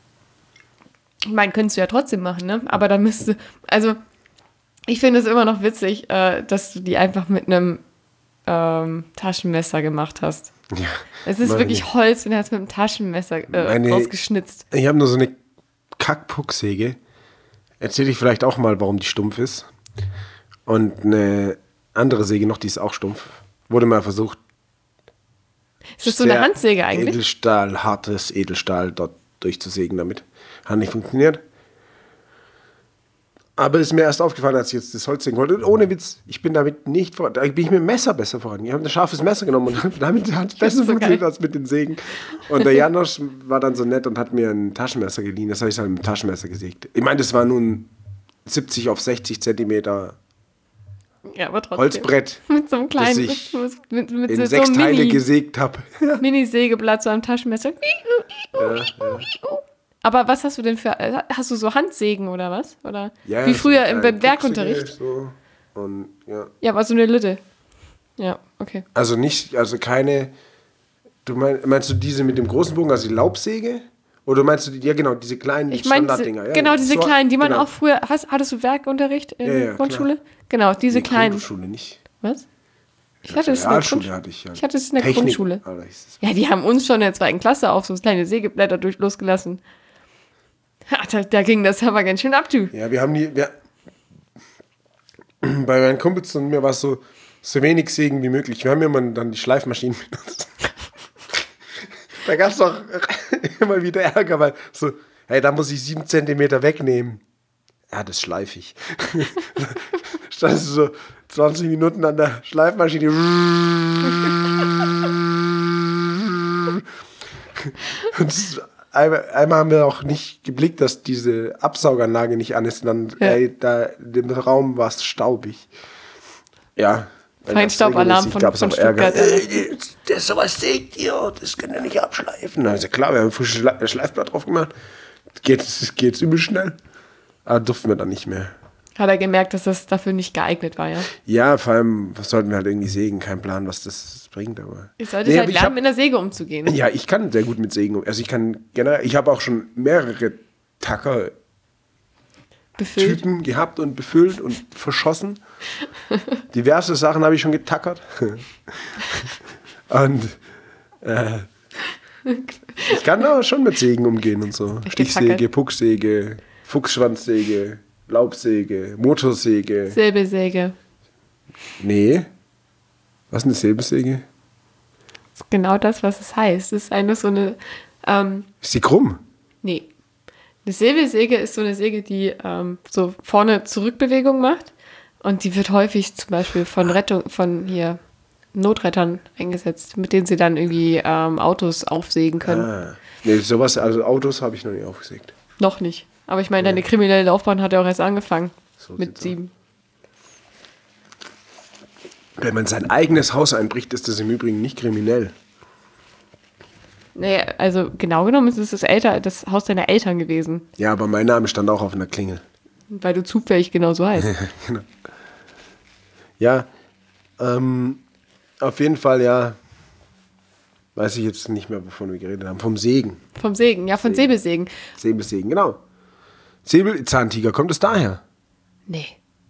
Ich meine, könntest du ja trotzdem machen, ne? Aber da müsste, also ich finde es immer noch witzig, äh, dass du die einfach mit einem ähm, Taschenmesser gemacht hast. Ja, es ist wirklich nicht. Holz und er hat es mit einem Taschenmesser äh, meine, rausgeschnitzt. Ich habe nur so eine Kackpucksäge. Erzähle ich vielleicht auch mal, warum die stumpf ist. Und eine andere Säge noch, die ist auch stumpf. Wurde mal versucht. Ist das so eine Handsäge eigentlich? Edelstahl, hartes Edelstahl dort durchzusägen damit. Hat nicht funktioniert. Aber ist mir erst aufgefallen, als ich jetzt das Holz sägen wollte. Und ohne Witz, ich bin damit nicht voran. Da bin ich mit dem Messer besser voran. Ich habe ein scharfes Messer genommen und damit hat es besser so funktioniert geil. als mit den Sägen. Und der Janosch war dann so nett und hat mir ein Taschenmesser geliehen. Das habe ich dann mit dem Taschenmesser gesägt. Ich meine, das war nun siebzig auf sechzig Zentimeter ja, aber trotzdem. Holzbrett, mit so einem kleinen, das ich mit, mit, mit in so sechs so Teile Mini, gesägt habe. Mini-Sägeblatt, so am Taschenmesser. Ja, ja. Aber was hast du denn für, hast du so Handsägen oder was? Oder ja, wie früher so im Werkunterricht? So. Und, ja. ja, aber so eine Lütte. Ja, okay. Also nicht, also keine, du mein, meinst du diese mit dem großen Bogen, also die Laubsäge? Oder meinst du, die, ja genau, diese kleinen ich mein, Standarddinger? Ja, genau, diese so, kleinen, die man genau. auch früher, hast, hattest du Werkunterricht in ja, der ja, Grundschule? Klar. Genau, diese nee, kleinen. Grundschule nicht. Was? Ich ja, hatte es in der Realschule Grundschule. hatte ich ja. Ich hatte es in der Technik. Grundschule. Ah, das ja, die haben uns schon in der zweiten Klasse auch so kleine Sägeblätter durch losgelassen. Da, da ging das aber ganz schön ab, du. Ja, wir haben die, wir, bei meinen Kumpels und mir war es so, so wenig Sägen wie möglich. Wir haben immer dann die Schleifmaschinen benutzt. Da gab es doch immer wieder Ärger, weil so, hey, da muss ich sieben Zentimeter wegnehmen. Ja, das schleife ich. Standest du so zwanzig Minuten an der Schleifmaschine. Und einmal, einmal haben wir auch nicht geblickt, dass diese Absauganlage nicht an ist. Und dann, ja. ey, da im Raum war es staubig. Ja. Feinstaubalarm von, von Stuttgart. Ey, das sowas sägt ihr, das könnt ihr nicht abschleifen. Also klar, wir haben ein frisches Schleifblatt drauf gemacht. Geht geht's übel schnell. Aber durften wir dann nicht mehr. Hat er gemerkt, dass das dafür nicht geeignet war, ja? Ja, vor allem, was sollten wir halt irgendwie sägen? Kein Plan, was das bringt, aber... Ich sollte nee, halt lernen, hab, mit einer Säge umzugehen. Ja, ich kann sehr gut mit Sägen umgehen. Also ich kann generell, ich habe auch schon mehrere Tacker befüllt. Typen gehabt und befüllt und verschossen. Diverse Sachen habe ich schon getackert. Und äh, ich kann auch schon mit Sägen umgehen und so. Stichsäge, Pucksäge, Fuchsschwanzsäge, Laubsäge, Motorsäge. Säbelsäge. Nee. Was ist eine Säbelsäge? Das ist genau das, was es heißt. Es ist eine so eine... Ähm, ist die krumm? Nee. Eine Säbelsäge ist so eine Säge, die ähm, so vorne Zurückbewegung macht. Und die wird häufig zum Beispiel von Rettung, von hier Notrettern eingesetzt, mit denen sie dann irgendwie ähm, Autos aufsägen können. Ah. Nee, sowas, also Autos habe ich noch nicht aufgesägt. Noch nicht. Aber ich meine, deine kriminelle Laufbahn hat ja auch erst angefangen. So mit sieht's sieben. Wenn man sein eigenes Haus einbricht, ist das im Übrigen nicht kriminell. Nee, also genau genommen ist es das, Elter, das Haus deiner Eltern gewesen. Ja, aber mein Name stand auch auf einer Klingel. Weil du zufällig genau so heißt. Genau. Ja, ähm, auf jeden Fall, ja, weiß ich jetzt nicht mehr, wovon wir geredet haben. Vom Segen. Vom Segen, ja, von Segen. Säbelsegen. Säbelsegen, genau. Säbelzahntiger, kommt es daher? Nee.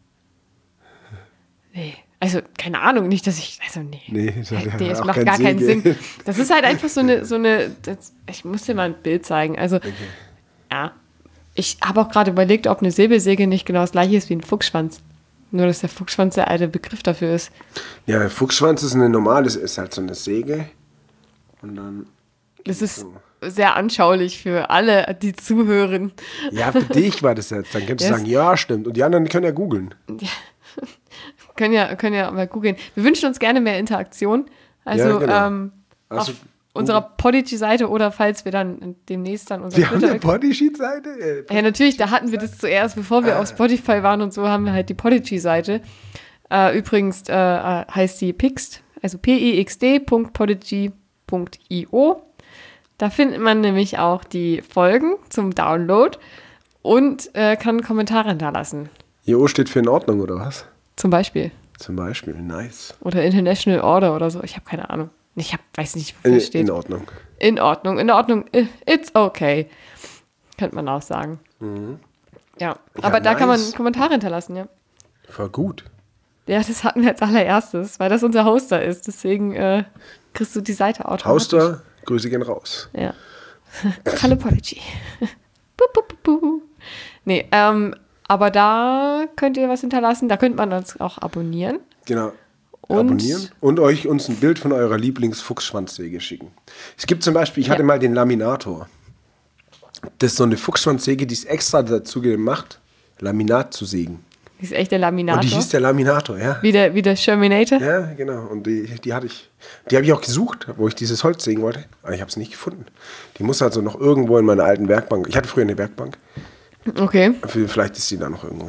Nee. Also, keine Ahnung, nicht, dass ich, also nee. Nee, das hat ja nee, es auch macht keinen gar keinen Sinn, Sinn. Das ist halt einfach so eine, so eine, das, ich muss dir mal ein Bild zeigen. Also, Okay. ja, ich habe auch gerade überlegt, ob eine Säbelsäge nicht genau das gleiche ist wie ein Fuchsschwanz. Nur, dass der Fuchsschwanz der alte Begriff dafür ist. Ja, Fuchsschwanz ist eine normale, ist halt so eine Säge. Und dann. Das ist sehr anschaulich für alle, die zuhören. Ja, für dich war das jetzt. Dann kannst du Yes. sagen, ja, stimmt. Und die anderen können ja googeln. Können ja, können ja mal googeln. Wir wünschen uns gerne mehr Interaktion. Also Ja, genau. ähm, Also, auf unserer Podigy-Seite oder falls wir dann demnächst dann unser Wir haben eine Twitter... Bodysheet-Seite? Ja, natürlich, da hatten wir das zuerst, bevor wir auf Spotify waren und so, haben wir halt die Podigy-Seite. Äh, übrigens äh, heißt die pixt, also p i x d punkt podigy punkt i o. Da findet man nämlich auch die Folgen zum Download und äh, kann Kommentare hinterlassen. I O steht für in Ordnung, oder was? Zum Beispiel. Zum Beispiel, nice. Oder International Order oder so. Ich habe keine Ahnung. Ich hab, weiß nicht, wofür In, es steht. in Ordnung. In Ordnung, in Ordnung. It's okay. Könnte man auch sagen. Ja, aber da kann man nice. Kommentare hinterlassen, ja. Voll gut. Ja, das hatten wir als allererstes, weil das unser Hoster ist. Deswegen äh, kriegst du die Seite automatisch. Hauster, Grüße gehen raus. Ja. Hallo Apology. bu, bu, bu, bu. Nee, ähm, aber da könnt ihr was hinterlassen. Da könnt man uns auch abonnieren. Genau. Und- Abonnieren und euch uns ein Bild von eurer Lieblingsfuchsschwanzsäge schicken. Es gibt zum Beispiel, ich hatte mal den Laminator. Das ist so eine Fuchsschwanzsäge, die ist extra dazu gemacht, Laminat zu sägen. Das ist echt der Laminator. Und die hieß der Laminator, ja. wie, der, wie der Sherminator. Ja, genau. Und die, die hatte ich. Die habe ich auch gesucht, wo ich dieses Holz sägen wollte. Aber ich habe es nicht gefunden. Die muss also noch irgendwo in meiner alten Werkbank. Ich hatte früher eine Werkbank. Okay. Vielleicht ist die da noch irgendwo.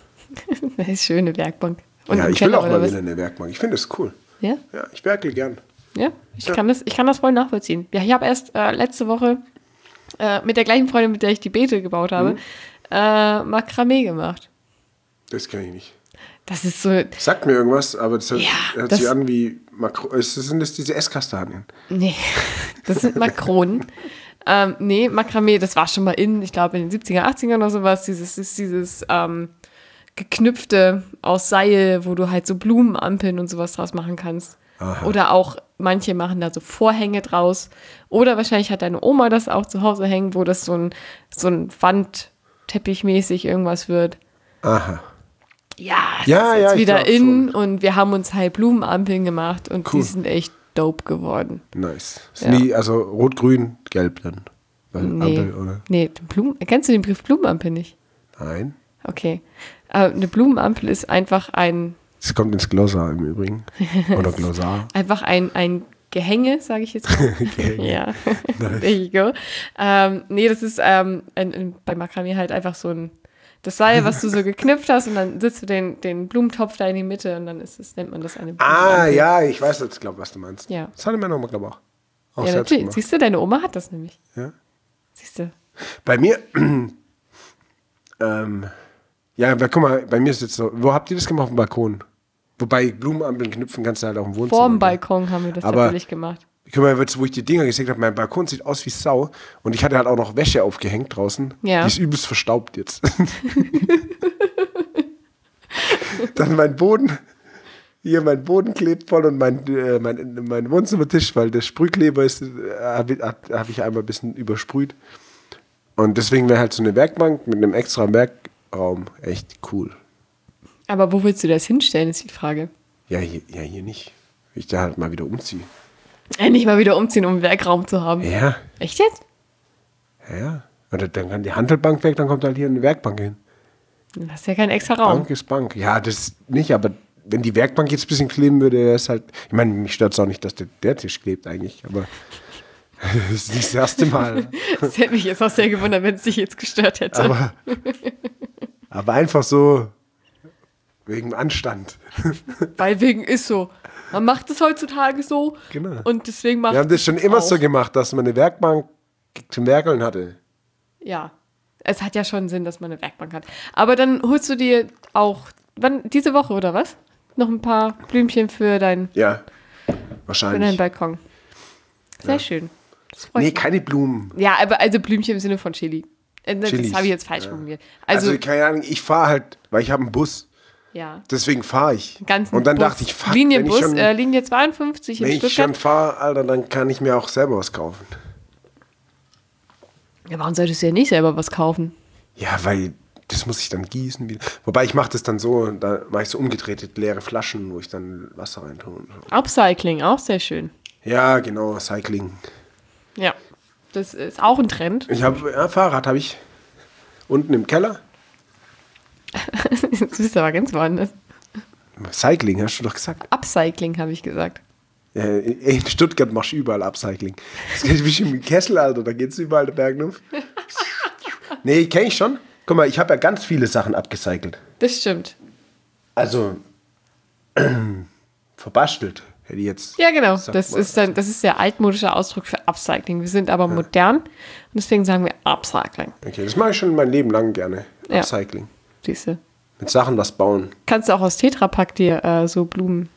Das ist eine schöne Werkbank. Und ja, im ich will Keller auch oder mal was? wieder eine Werkbank. Ich finde das cool. Ja? Ja, ich werkle gern. Ja, ich, Ja. Kann das, ich kann das voll nachvollziehen. Ja, ich habe erst äh, letzte Woche äh, mit der gleichen Freundin, mit der ich die Beete gebaut habe, Mhm. äh, Makramee gemacht. Das kann ich nicht. Das ist so, Sagt mir irgendwas, aber das hört, Ja, hört das- sich an wie Makro. Es sind das diese Esskastanien. nee, das sind Makronen. ähm, nee, Makramee, das war schon mal in, ich glaube in den siebziger, achtziger oder sowas, dieses, ist dieses ähm, geknüpfte aus Seil, wo du halt so Blumenampeln und sowas draus machen kannst. Aha. Oder auch, manche machen da so Vorhänge draus. Oder wahrscheinlich hat deine Oma das auch zu Hause hängen, wo das so ein, so ein Wandteppichmäßig irgendwas wird. Aha. Ja, es Ja, ist jetzt ja, ich wieder glaub in schon. und wir haben uns halt Blumenampeln gemacht und Cool. die sind echt dope geworden. Nice. Ja. Sind die also rot, grün, gelb dann? Weil Nee, Ampel, oder? nee Blumen, kennst du den Begriff Blumenampel nicht? Nein. Okay. Äh, eine Blumenampel ist einfach ein, Es kommt ins Glossar im Übrigen. Oder Glossar. einfach ein, ein Gehänge, sage ich jetzt mal. Gehänge. Ja, there you go. Ähm, nee, das ist ähm, ein, ein, bei Makramee halt einfach so ein, das Seil, was du so geknüpft hast und dann sitzt du den, den Blumentopf da in die Mitte und dann ist es, nennt man das eine Ah, Blumenampel. ja, ich weiß jetzt, glaube was du meinst. Ja. Das hatte meine Oma, glaube ich, auch. Auch Ja, selbst natürlich. gemacht. Siehst du, deine Oma hat das nämlich. Ja. Siehst du. Bei mir, ähm, ja, aber guck mal, bei mir ist jetzt so, wo habt ihr das gemacht? Auf dem Balkon? Wobei Blumenampeln knüpfen kannst du halt auch im Wohnzimmer. Vorm ne? Balkon haben wir das Aber- tatsächlich gemacht. Guck mal, jetzt, wo ich die Dinger gesägt habe, mein Balkon sieht aus wie Sau und ich hatte halt auch noch Wäsche aufgehängt draußen. Ja. Die ist übelst verstaubt jetzt. Dann mein Boden, hier mein Boden klebt voll und mein, äh, mein, mein Wohnzimmertisch, weil der Sprühkleber ist, äh, habe hab ich einmal ein bisschen übersprüht. Und deswegen wäre halt so eine Werkbank mit einem extra Werkraum echt cool. Aber wo willst du das hinstellen, ist die Frage. Ja, hier, ja, hier nicht. Wenn ich da halt mal wieder umziehe. Endlich mal wieder umziehen, um einen Werkraum zu haben. Ja, Echt jetzt? ja, ja. Oder dann kann die Handelbank weg, dann kommt halt hier eine Werkbank hin. Das ist ja kein extra Raum. Bank ist Bank. Ja, das nicht, aber wenn die Werkbank jetzt ein bisschen kleben würde, wäre es halt, ich meine, mich stört es auch nicht, dass der, der Tisch klebt eigentlich, aber das ist nicht das erste Mal. Das hätte mich jetzt auch sehr gewundert, wenn es dich jetzt gestört hätte. Aber, aber einfach so wegen Anstand. Weil wegen ist so. Man macht es heutzutage so Genau. und deswegen macht Wir haben das es schon jetzt immer auch. so gemacht, dass man eine Werkbank zum Werkeln hatte. Ja, es hat ja schon Sinn, dass man eine Werkbank hat. Aber dann holst du dir auch, wann, diese Woche oder was? Noch ein paar Blümchen für, dein, Ja, für deinen wahrscheinlich. Balkon. Sehr Ja. schön. Das freut Nee, mich. keine Blumen. Ja, aber also Blümchen im Sinne von Chili. Äh, Das Chilis. habe ich jetzt falsch formuliert. Also, Also, keine Ahnung, ich fahre halt, weil ich habe einen Bus. ja. Deswegen fahre ich. Ganzen Und dann Bus. dachte ich, fuck, Linienbus, wenn ich schon, äh, Linie zweiundfünfzig in wenn ich schon Stuttgart. fahre, Alter, dann kann ich mir auch selber was kaufen. Ja, warum solltest du ja nicht selber was kaufen? Ja, weil das muss ich dann gießen. Wieder. Wobei ich mache das dann so, da mache ich so umgedrehte leere Flaschen, wo ich dann Wasser rein tue. Und so. Upcycling, auch sehr schön. Ja, genau, Cycling. Ja, das ist auch ein Trend. Ich habe, ja, Fahrrad habe ich unten im Keller. Jetzt bist du aber ganz woanders. Cycling, hast du doch gesagt. Upcycling, habe ich gesagt. Ja, in Stuttgart machst du überall Upcycling. Das geht wie im Kessel, Alter, da geht's überall der Berg auf. Nee, kenne ich schon. Guck mal, ich habe ja ganz viele Sachen abgecycelt. Das stimmt. Also, verbastelt, hätte ich jetzt. Ja, genau. Sagt Das man. ist, dann, das ist der altmodische Ausdruck für Upcycling. Wir sind aber modern und deswegen sagen wir Upcycling. Okay, das mache ich schon mein Leben lang gerne. Ja. Upcycling. Siehst du. Mit Sachen was bauen. Kannst du auch aus Tetrapack dir äh, so Blumentöpfe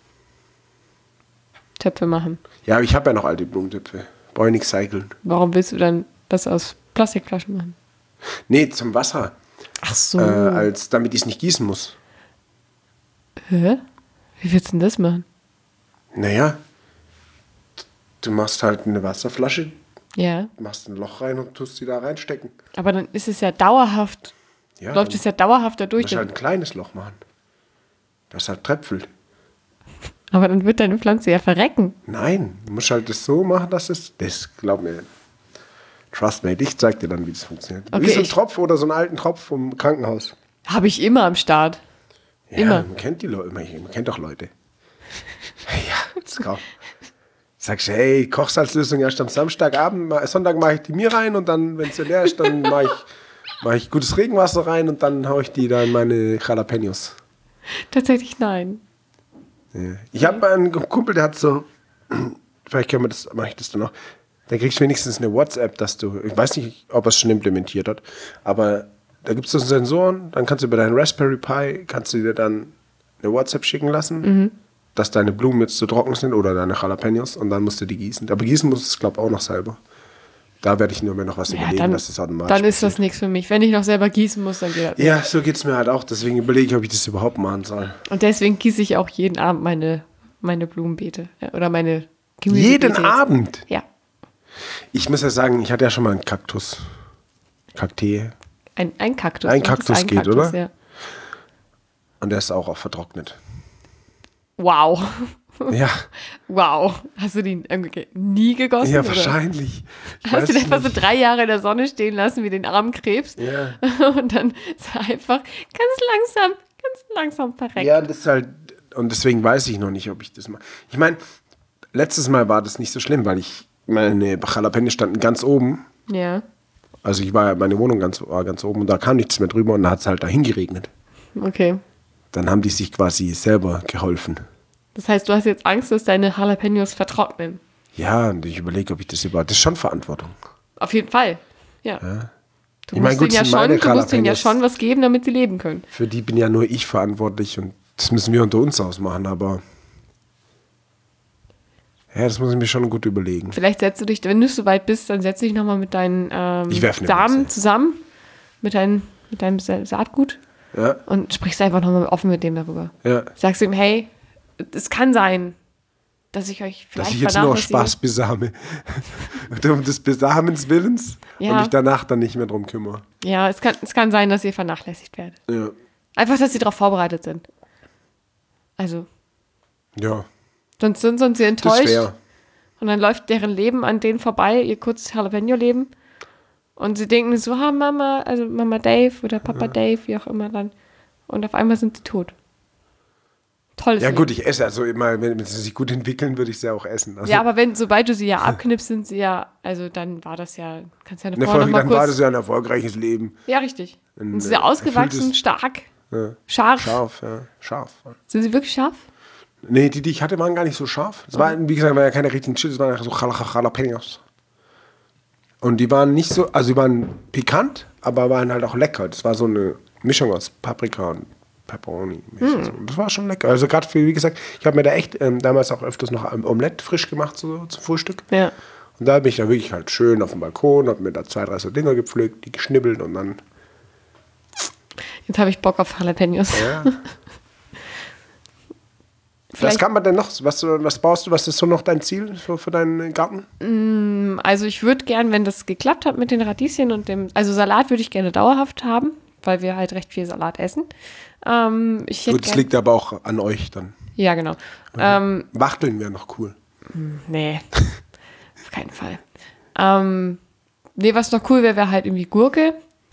machen. Ja, aber ich habe ja noch alte Blumentöpfe. Brauche ich nicht cyclen. Warum willst du dann das aus Plastikflaschen machen? Nee, zum Wasser. Ach so. Äh, als damit ich es nicht gießen muss. Hä? Wie willst du denn das machen? Naja, du machst halt eine Wasserflasche, Ja. machst ein Loch rein und tust sie da reinstecken. Aber dann ist es ja dauerhaft, Ja, läuft es ja dauerhaft da du durch. musst halt ein kleines Loch machen. Das halt tröpfelt. Aber dann wird deine Pflanze ja verrecken. Nein, du musst halt das so machen, dass es. Das glaub mir. Trust me, ich zeig dir dann, wie das funktioniert. Okay, wie so ein ich- Tropf oder so einen alten Tropf vom Krankenhaus. Habe ich immer am Start. Ja, Immer. man kennt die Leute, man, man kennt doch Leute. Ja, das ist grau. Sagst du, hey, Kochsalzlösung erst am Samstagabend, ma- Sonntag mache ich die mir rein und dann, wenn es ja leer ist, dann mache ich, mach ich gutes Regenwasser rein und dann haue ich die da in meine Jalapenos. Tatsächlich nein. Ja. Ich habe einen Kumpel, der hat so, vielleicht können wir das, mache ich das dann noch, da kriegst du wenigstens eine WhatsApp, dass du, ich weiß nicht, ob er es schon implementiert hat, aber da gibt es so Sensoren, dann kannst du über deinen Raspberry Pi, kannst du dir dann eine WhatsApp schicken lassen, Mhm. dass deine Blumen jetzt zu trocken sind oder deine Jalapenos und dann musst du die gießen. Aber gießen musst du es, glaube ich, auch noch selber. Da werde ich nur mehr noch was Ja, überlegen, dann, dass das automatisch dann ist das passiert. nichts für mich. Wenn ich noch selber gießen muss, dann geht das. Ja, so geht es mir halt auch. Deswegen überlege ich, ob ich das überhaupt machen soll. Und deswegen gieße ich auch jeden Abend meine, meine Blumenbeete. Ja, oder meine Jeden Gemüsebeete jetzt. Abend? Ja. Ich muss ja sagen, ich hatte ja schon mal einen Kaktus. Kaktee. Ein, ein Kaktus. Ein ne? Das ist Kaktus geht, oder? Ja. Und der ist auch, auch vertrocknet. Wow. Ja, Wow. Hast du den irgendwie nie gegossen? ja oder? wahrscheinlich. Ich Hast du weiß den einfach so nicht. drei Jahre in der Sonne stehen lassen wie den armen Krebs? Ja. Und dann ist er einfach ganz langsam, ganz langsam verreckt. Ja, das ist halt, und deswegen weiß ich noch nicht, ob ich das mache. Ich meine, letztes Mal war das nicht so schlimm, weil ich, meine Jalapenos standen ganz oben. Ja. Also ich war ja, meine Wohnung ganz, war ganz oben und da kam nichts mehr drüber und da hat es halt dahin geregnet. Okay. Dann haben die sich quasi selber geholfen. Das heißt, du hast jetzt Angst, dass deine Jalapenos vertrocknen. Ja, und ich überlege, ob ich das überhaupt, das ist schon Verantwortung. Auf jeden Fall. Ja. Du Ich mein, musst, gut, ihnen ja sind schon, meine du musst ihnen ja Jalapenos- schon was geben, damit sie leben können. Für die bin ja nur ich verantwortlich und das müssen wir unter uns ausmachen, aber ja, das muss ich mir schon gut überlegen. Vielleicht setzt du dich, wenn du so weit bist, dann setz dich nochmal mit deinen ähm, Ich werf eine Samen Münze. zusammen, mit, dein, mit deinem Sa- Saatgut Ja, und sprichst einfach nochmal offen mit dem darüber. ja. Sagst ihm, hey, es kann sein, dass ich euch vielleicht Dass ich jetzt nur vernachlässige. Spaß besame. um des Besamens Willens Ja. und mich danach dann nicht mehr drum kümmere. Ja, es kann, es kann sein, dass ihr vernachlässigt werdet. Ja. Einfach, dass sie darauf vorbereitet sind. Also, Ja, sonst sind, sind sie das enttäuscht. wäre. Und dann läuft deren Leben an denen vorbei, ihr kurzes Jalapeno-Leben. Und sie denken so, ha, Mama, also Mama Dave oder Papa Dave, wie auch immer dann. Und auf einmal sind sie tot. tolles Ja Leben. gut, ich esse also immer, wenn, wenn sie sich gut entwickeln, würde ich sie auch essen. Also, Ja, aber wenn, sobald du sie ja abknippst, sind sie ja, also dann war das ja, kannst ja eine eine Frau noch Folge, mal dann kurz. war das ja ein erfolgreiches Leben. Ja, richtig. Ein, Und sie sind äh, ausgewachsen, erfülltes- stark, Ja. scharf. Scharf, ja. Scharf. Sind sie wirklich scharf? Nee, die, die ich hatte, waren gar nicht so scharf. Es war, wie gesagt, waren ja keine richtigen Chips, es waren so Jala- Jalapenos. Und die waren nicht so, also die waren pikant, aber waren halt auch lecker. Das war so eine Mischung aus Paprika und Pepperoni. Mm. Das war schon lecker. Also gerade für, wie gesagt, ich habe mir da echt ähm, damals auch öfters noch ein Omelette frisch gemacht so, zum Frühstück. Ja. Und da bin ich dann wirklich halt schön auf dem Balkon, habe mir da zwei, drei so Dinger gepflückt, die geschnibbelt und dann, Jetzt habe ich Bock auf Jalapenos. ja. Was kann man denn noch, was, was baust du, was ist so noch dein Ziel für, für deinen Garten? Also ich würde gern, wenn das geklappt hat mit den Radieschen und dem, also Salat würde ich gerne dauerhaft haben, weil wir halt recht viel Salat essen. Ähm, ich hätte Gut, das gern- liegt aber auch an euch dann. Ja, genau. Ähm, Wachteln wäre noch cool. nee, auf keinen Fall. Ähm, nee, was noch cool wäre, wäre halt irgendwie Gurke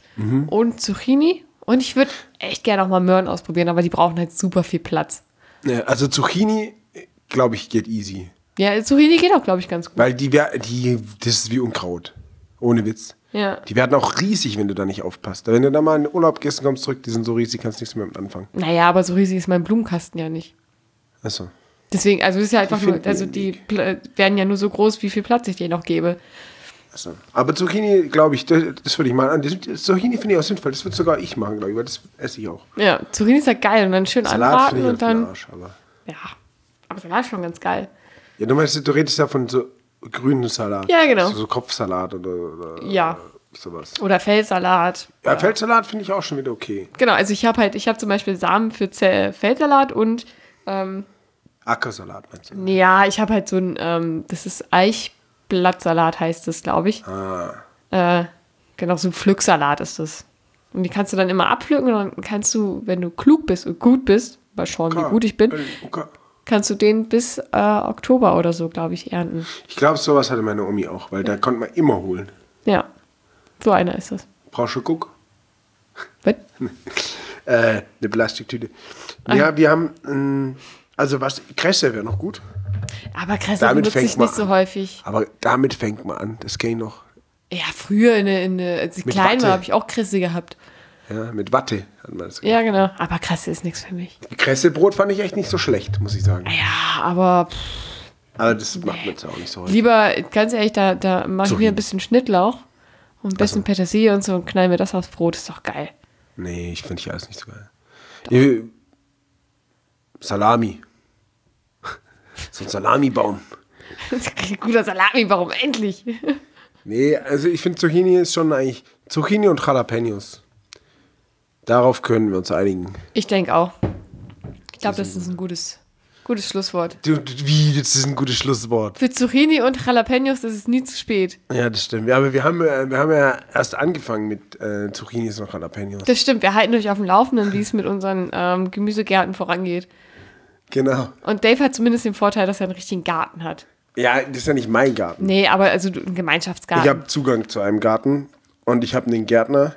und Zucchini. Und ich würde echt gerne auch mal Möhren ausprobieren, aber die brauchen halt super viel Platz. Ja, also Zucchini, glaube ich, geht easy. Ja, Zucchini geht auch, glaube ich, ganz gut. Weil die, wär- die, das ist wie Unkraut. Ohne Witz. Ja. Die werden auch riesig, wenn du da nicht aufpasst. Wenn du da mal in den Urlaub gehst und kommst zurück, die sind so riesig, kannst nichts mehr mit anfangen. Naja, aber so riesig ist mein Blumenkasten ja nicht. Achso. Deswegen, also es ist ja einfach nur, finden also den die Pla- werden ja nur so groß, wie viel Platz ich denen noch gebe. Achso. Aber Zucchini, glaube ich, das, das würde ich mal an. Das, Zucchini finde ich auch sinnvoll. Das würde sogar ich machen, glaube ich, weil das esse ich auch. Ja, Zucchini ist ja geil und dann schön Salat anbraten finde ich und auf den dann, Arsch, aber. ja, aber Salat ist schon ganz geil. Ja, du meinst, du redest ja von so grünen Salat. Ja, genau. So, so Kopfsalat oder, oder Ja. sowas. Oder Feldsalat. Ja, Feldsalat finde ich auch schon wieder okay. Genau, also ich habe halt, ich habe zum Beispiel Samen für Ze- Feldsalat und, ähm, Ackersalat meinst du? ja, ich habe halt so ein, ähm, das ist Eichblattsalat heißt das, glaube ich. Ah. Äh, genau, so ein Pflücksalat ist das. Und die kannst du dann immer abpflücken und dann kannst du, wenn du klug bist und gut bist, mal schauen, wie gut ich bin, Okay. kannst du den bis äh, Oktober oder so, glaube ich, ernten. Ich glaube, sowas hatte meine Omi auch, weil da konnte man immer holen. Ja, so einer ist das. Brauchst du Guck? Was? Äh, eine Plastiktüte. Ja, wir haben, ähm, also was, Kresse wäre noch gut. Aber Kresse Damit benutze fängt ich man nicht so an. häufig. Aber damit fängt man an. Das kenne ich noch. Ja, früher, in, in, als ich Mit klein Watte. war, habe ich auch Kresse gehabt. Ja, mit Watte hat man das. Ja, genau. Aber Kresse ist nichts für mich. Kressebrot fand ich echt nicht so schlecht, muss ich sagen. Ja, aber pff, Aber das macht man jetzt auch nicht so häufig. lieber, ganz ehrlich, da, da mache ich Zucchini. mir ein bisschen Schnittlauch und ein bisschen so. Petersilie und so und knall mir das aufs Brot. Ist doch geil. Nee, ich finde ich alles nicht so geil. Ich, Salami. So ein Salamibaum. Guter Salami, warum endlich? Nee, also ich finde Zucchini ist schon eigentlich. Zucchini und Jalapenos. Darauf können wir uns einigen. Ich denke auch. Ich glaube, das ist ein gutes, gutes Schlusswort. Du, du, wie, das ist ein gutes Schlusswort. Für Zucchini und Jalapenos ist es nie zu spät. Ja, das stimmt. Ja, aber wir haben, äh, wir haben ja erst angefangen mit äh, Zucchinis und Jalapenos. Das stimmt, wir halten euch auf dem Laufenden, wie es mit unseren ähm, Gemüsegärten vorangeht. Genau. Und Dave hat zumindest den Vorteil, dass er einen richtigen Garten hat. Ja, das ist ja nicht mein Garten. Nee, aber also du- ein Gemeinschaftsgarten. Ich habe Zugang zu einem Garten und ich habe einen Gärtner.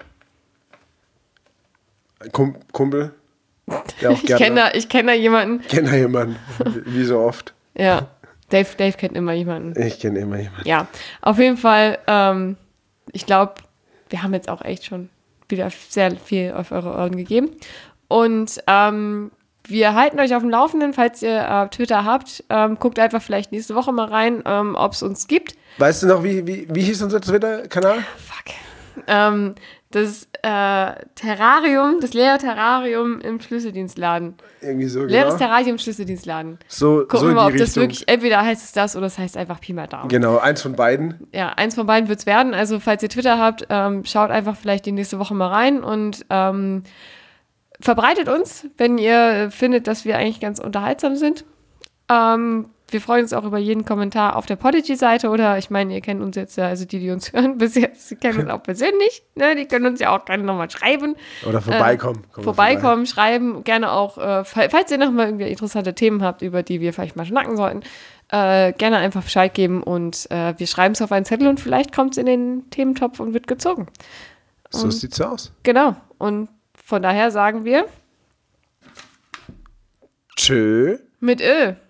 Ein Kum Kumpel. Der auch ich Gärtner. kenne da, ich kenn da jemanden. kenne jemanden. Wie so oft. Ja, Dave, Dave kennt immer jemanden. Ich kenne immer jemanden. Ja, auf jeden Fall, ähm, ich glaube, wir haben jetzt auch echt schon wieder sehr viel auf eure Ohren gegeben. Und ähm, wir halten euch auf dem Laufenden, falls ihr äh, Twitter habt. Ähm, guckt einfach vielleicht nächste Woche mal rein, ähm, ob es uns gibt. Weißt du noch, wie, wie, wie hieß unser Twitter-Kanal? Fuck. Ähm, das äh, Terrarium, das leere Terrarium im Schlüsseldienstladen. Irgendwie so, Leeres genau. Terrarium im Schlüsseldienstladen. So, Gucken so wir in mal, die ob das Richtung. wirklich, entweder heißt es das oder es heißt einfach Pi mal Daumen. Genau, eins von beiden. Ja, eins von beiden wird es werden. Also falls ihr Twitter habt, ähm, schaut einfach vielleicht die nächste Woche mal rein und ähm, verbreitet uns, wenn ihr findet, dass wir eigentlich ganz unterhaltsam sind. Ähm, wir freuen uns auch über jeden Kommentar auf der Podigy-Seite oder ich meine, ihr kennt uns jetzt ja, also die, die uns hören bis jetzt, die kennen uns auch persönlich. Ne? Die können uns ja auch gerne nochmal schreiben. Oder vorbeikommen. Äh, Kommen wir vorbeikommen, schreiben, gerne auch, äh, falls ihr nochmal irgendwie interessante Themen habt, über die wir vielleicht mal schnacken sollten, äh, gerne einfach Bescheid geben und äh, wir schreiben es auf einen Zettel und vielleicht kommt es in den Thementopf und wird gezogen. So Und- sieht's aus. Genau. Und von daher sagen wir Tschüss. Tschö. Mit Ö.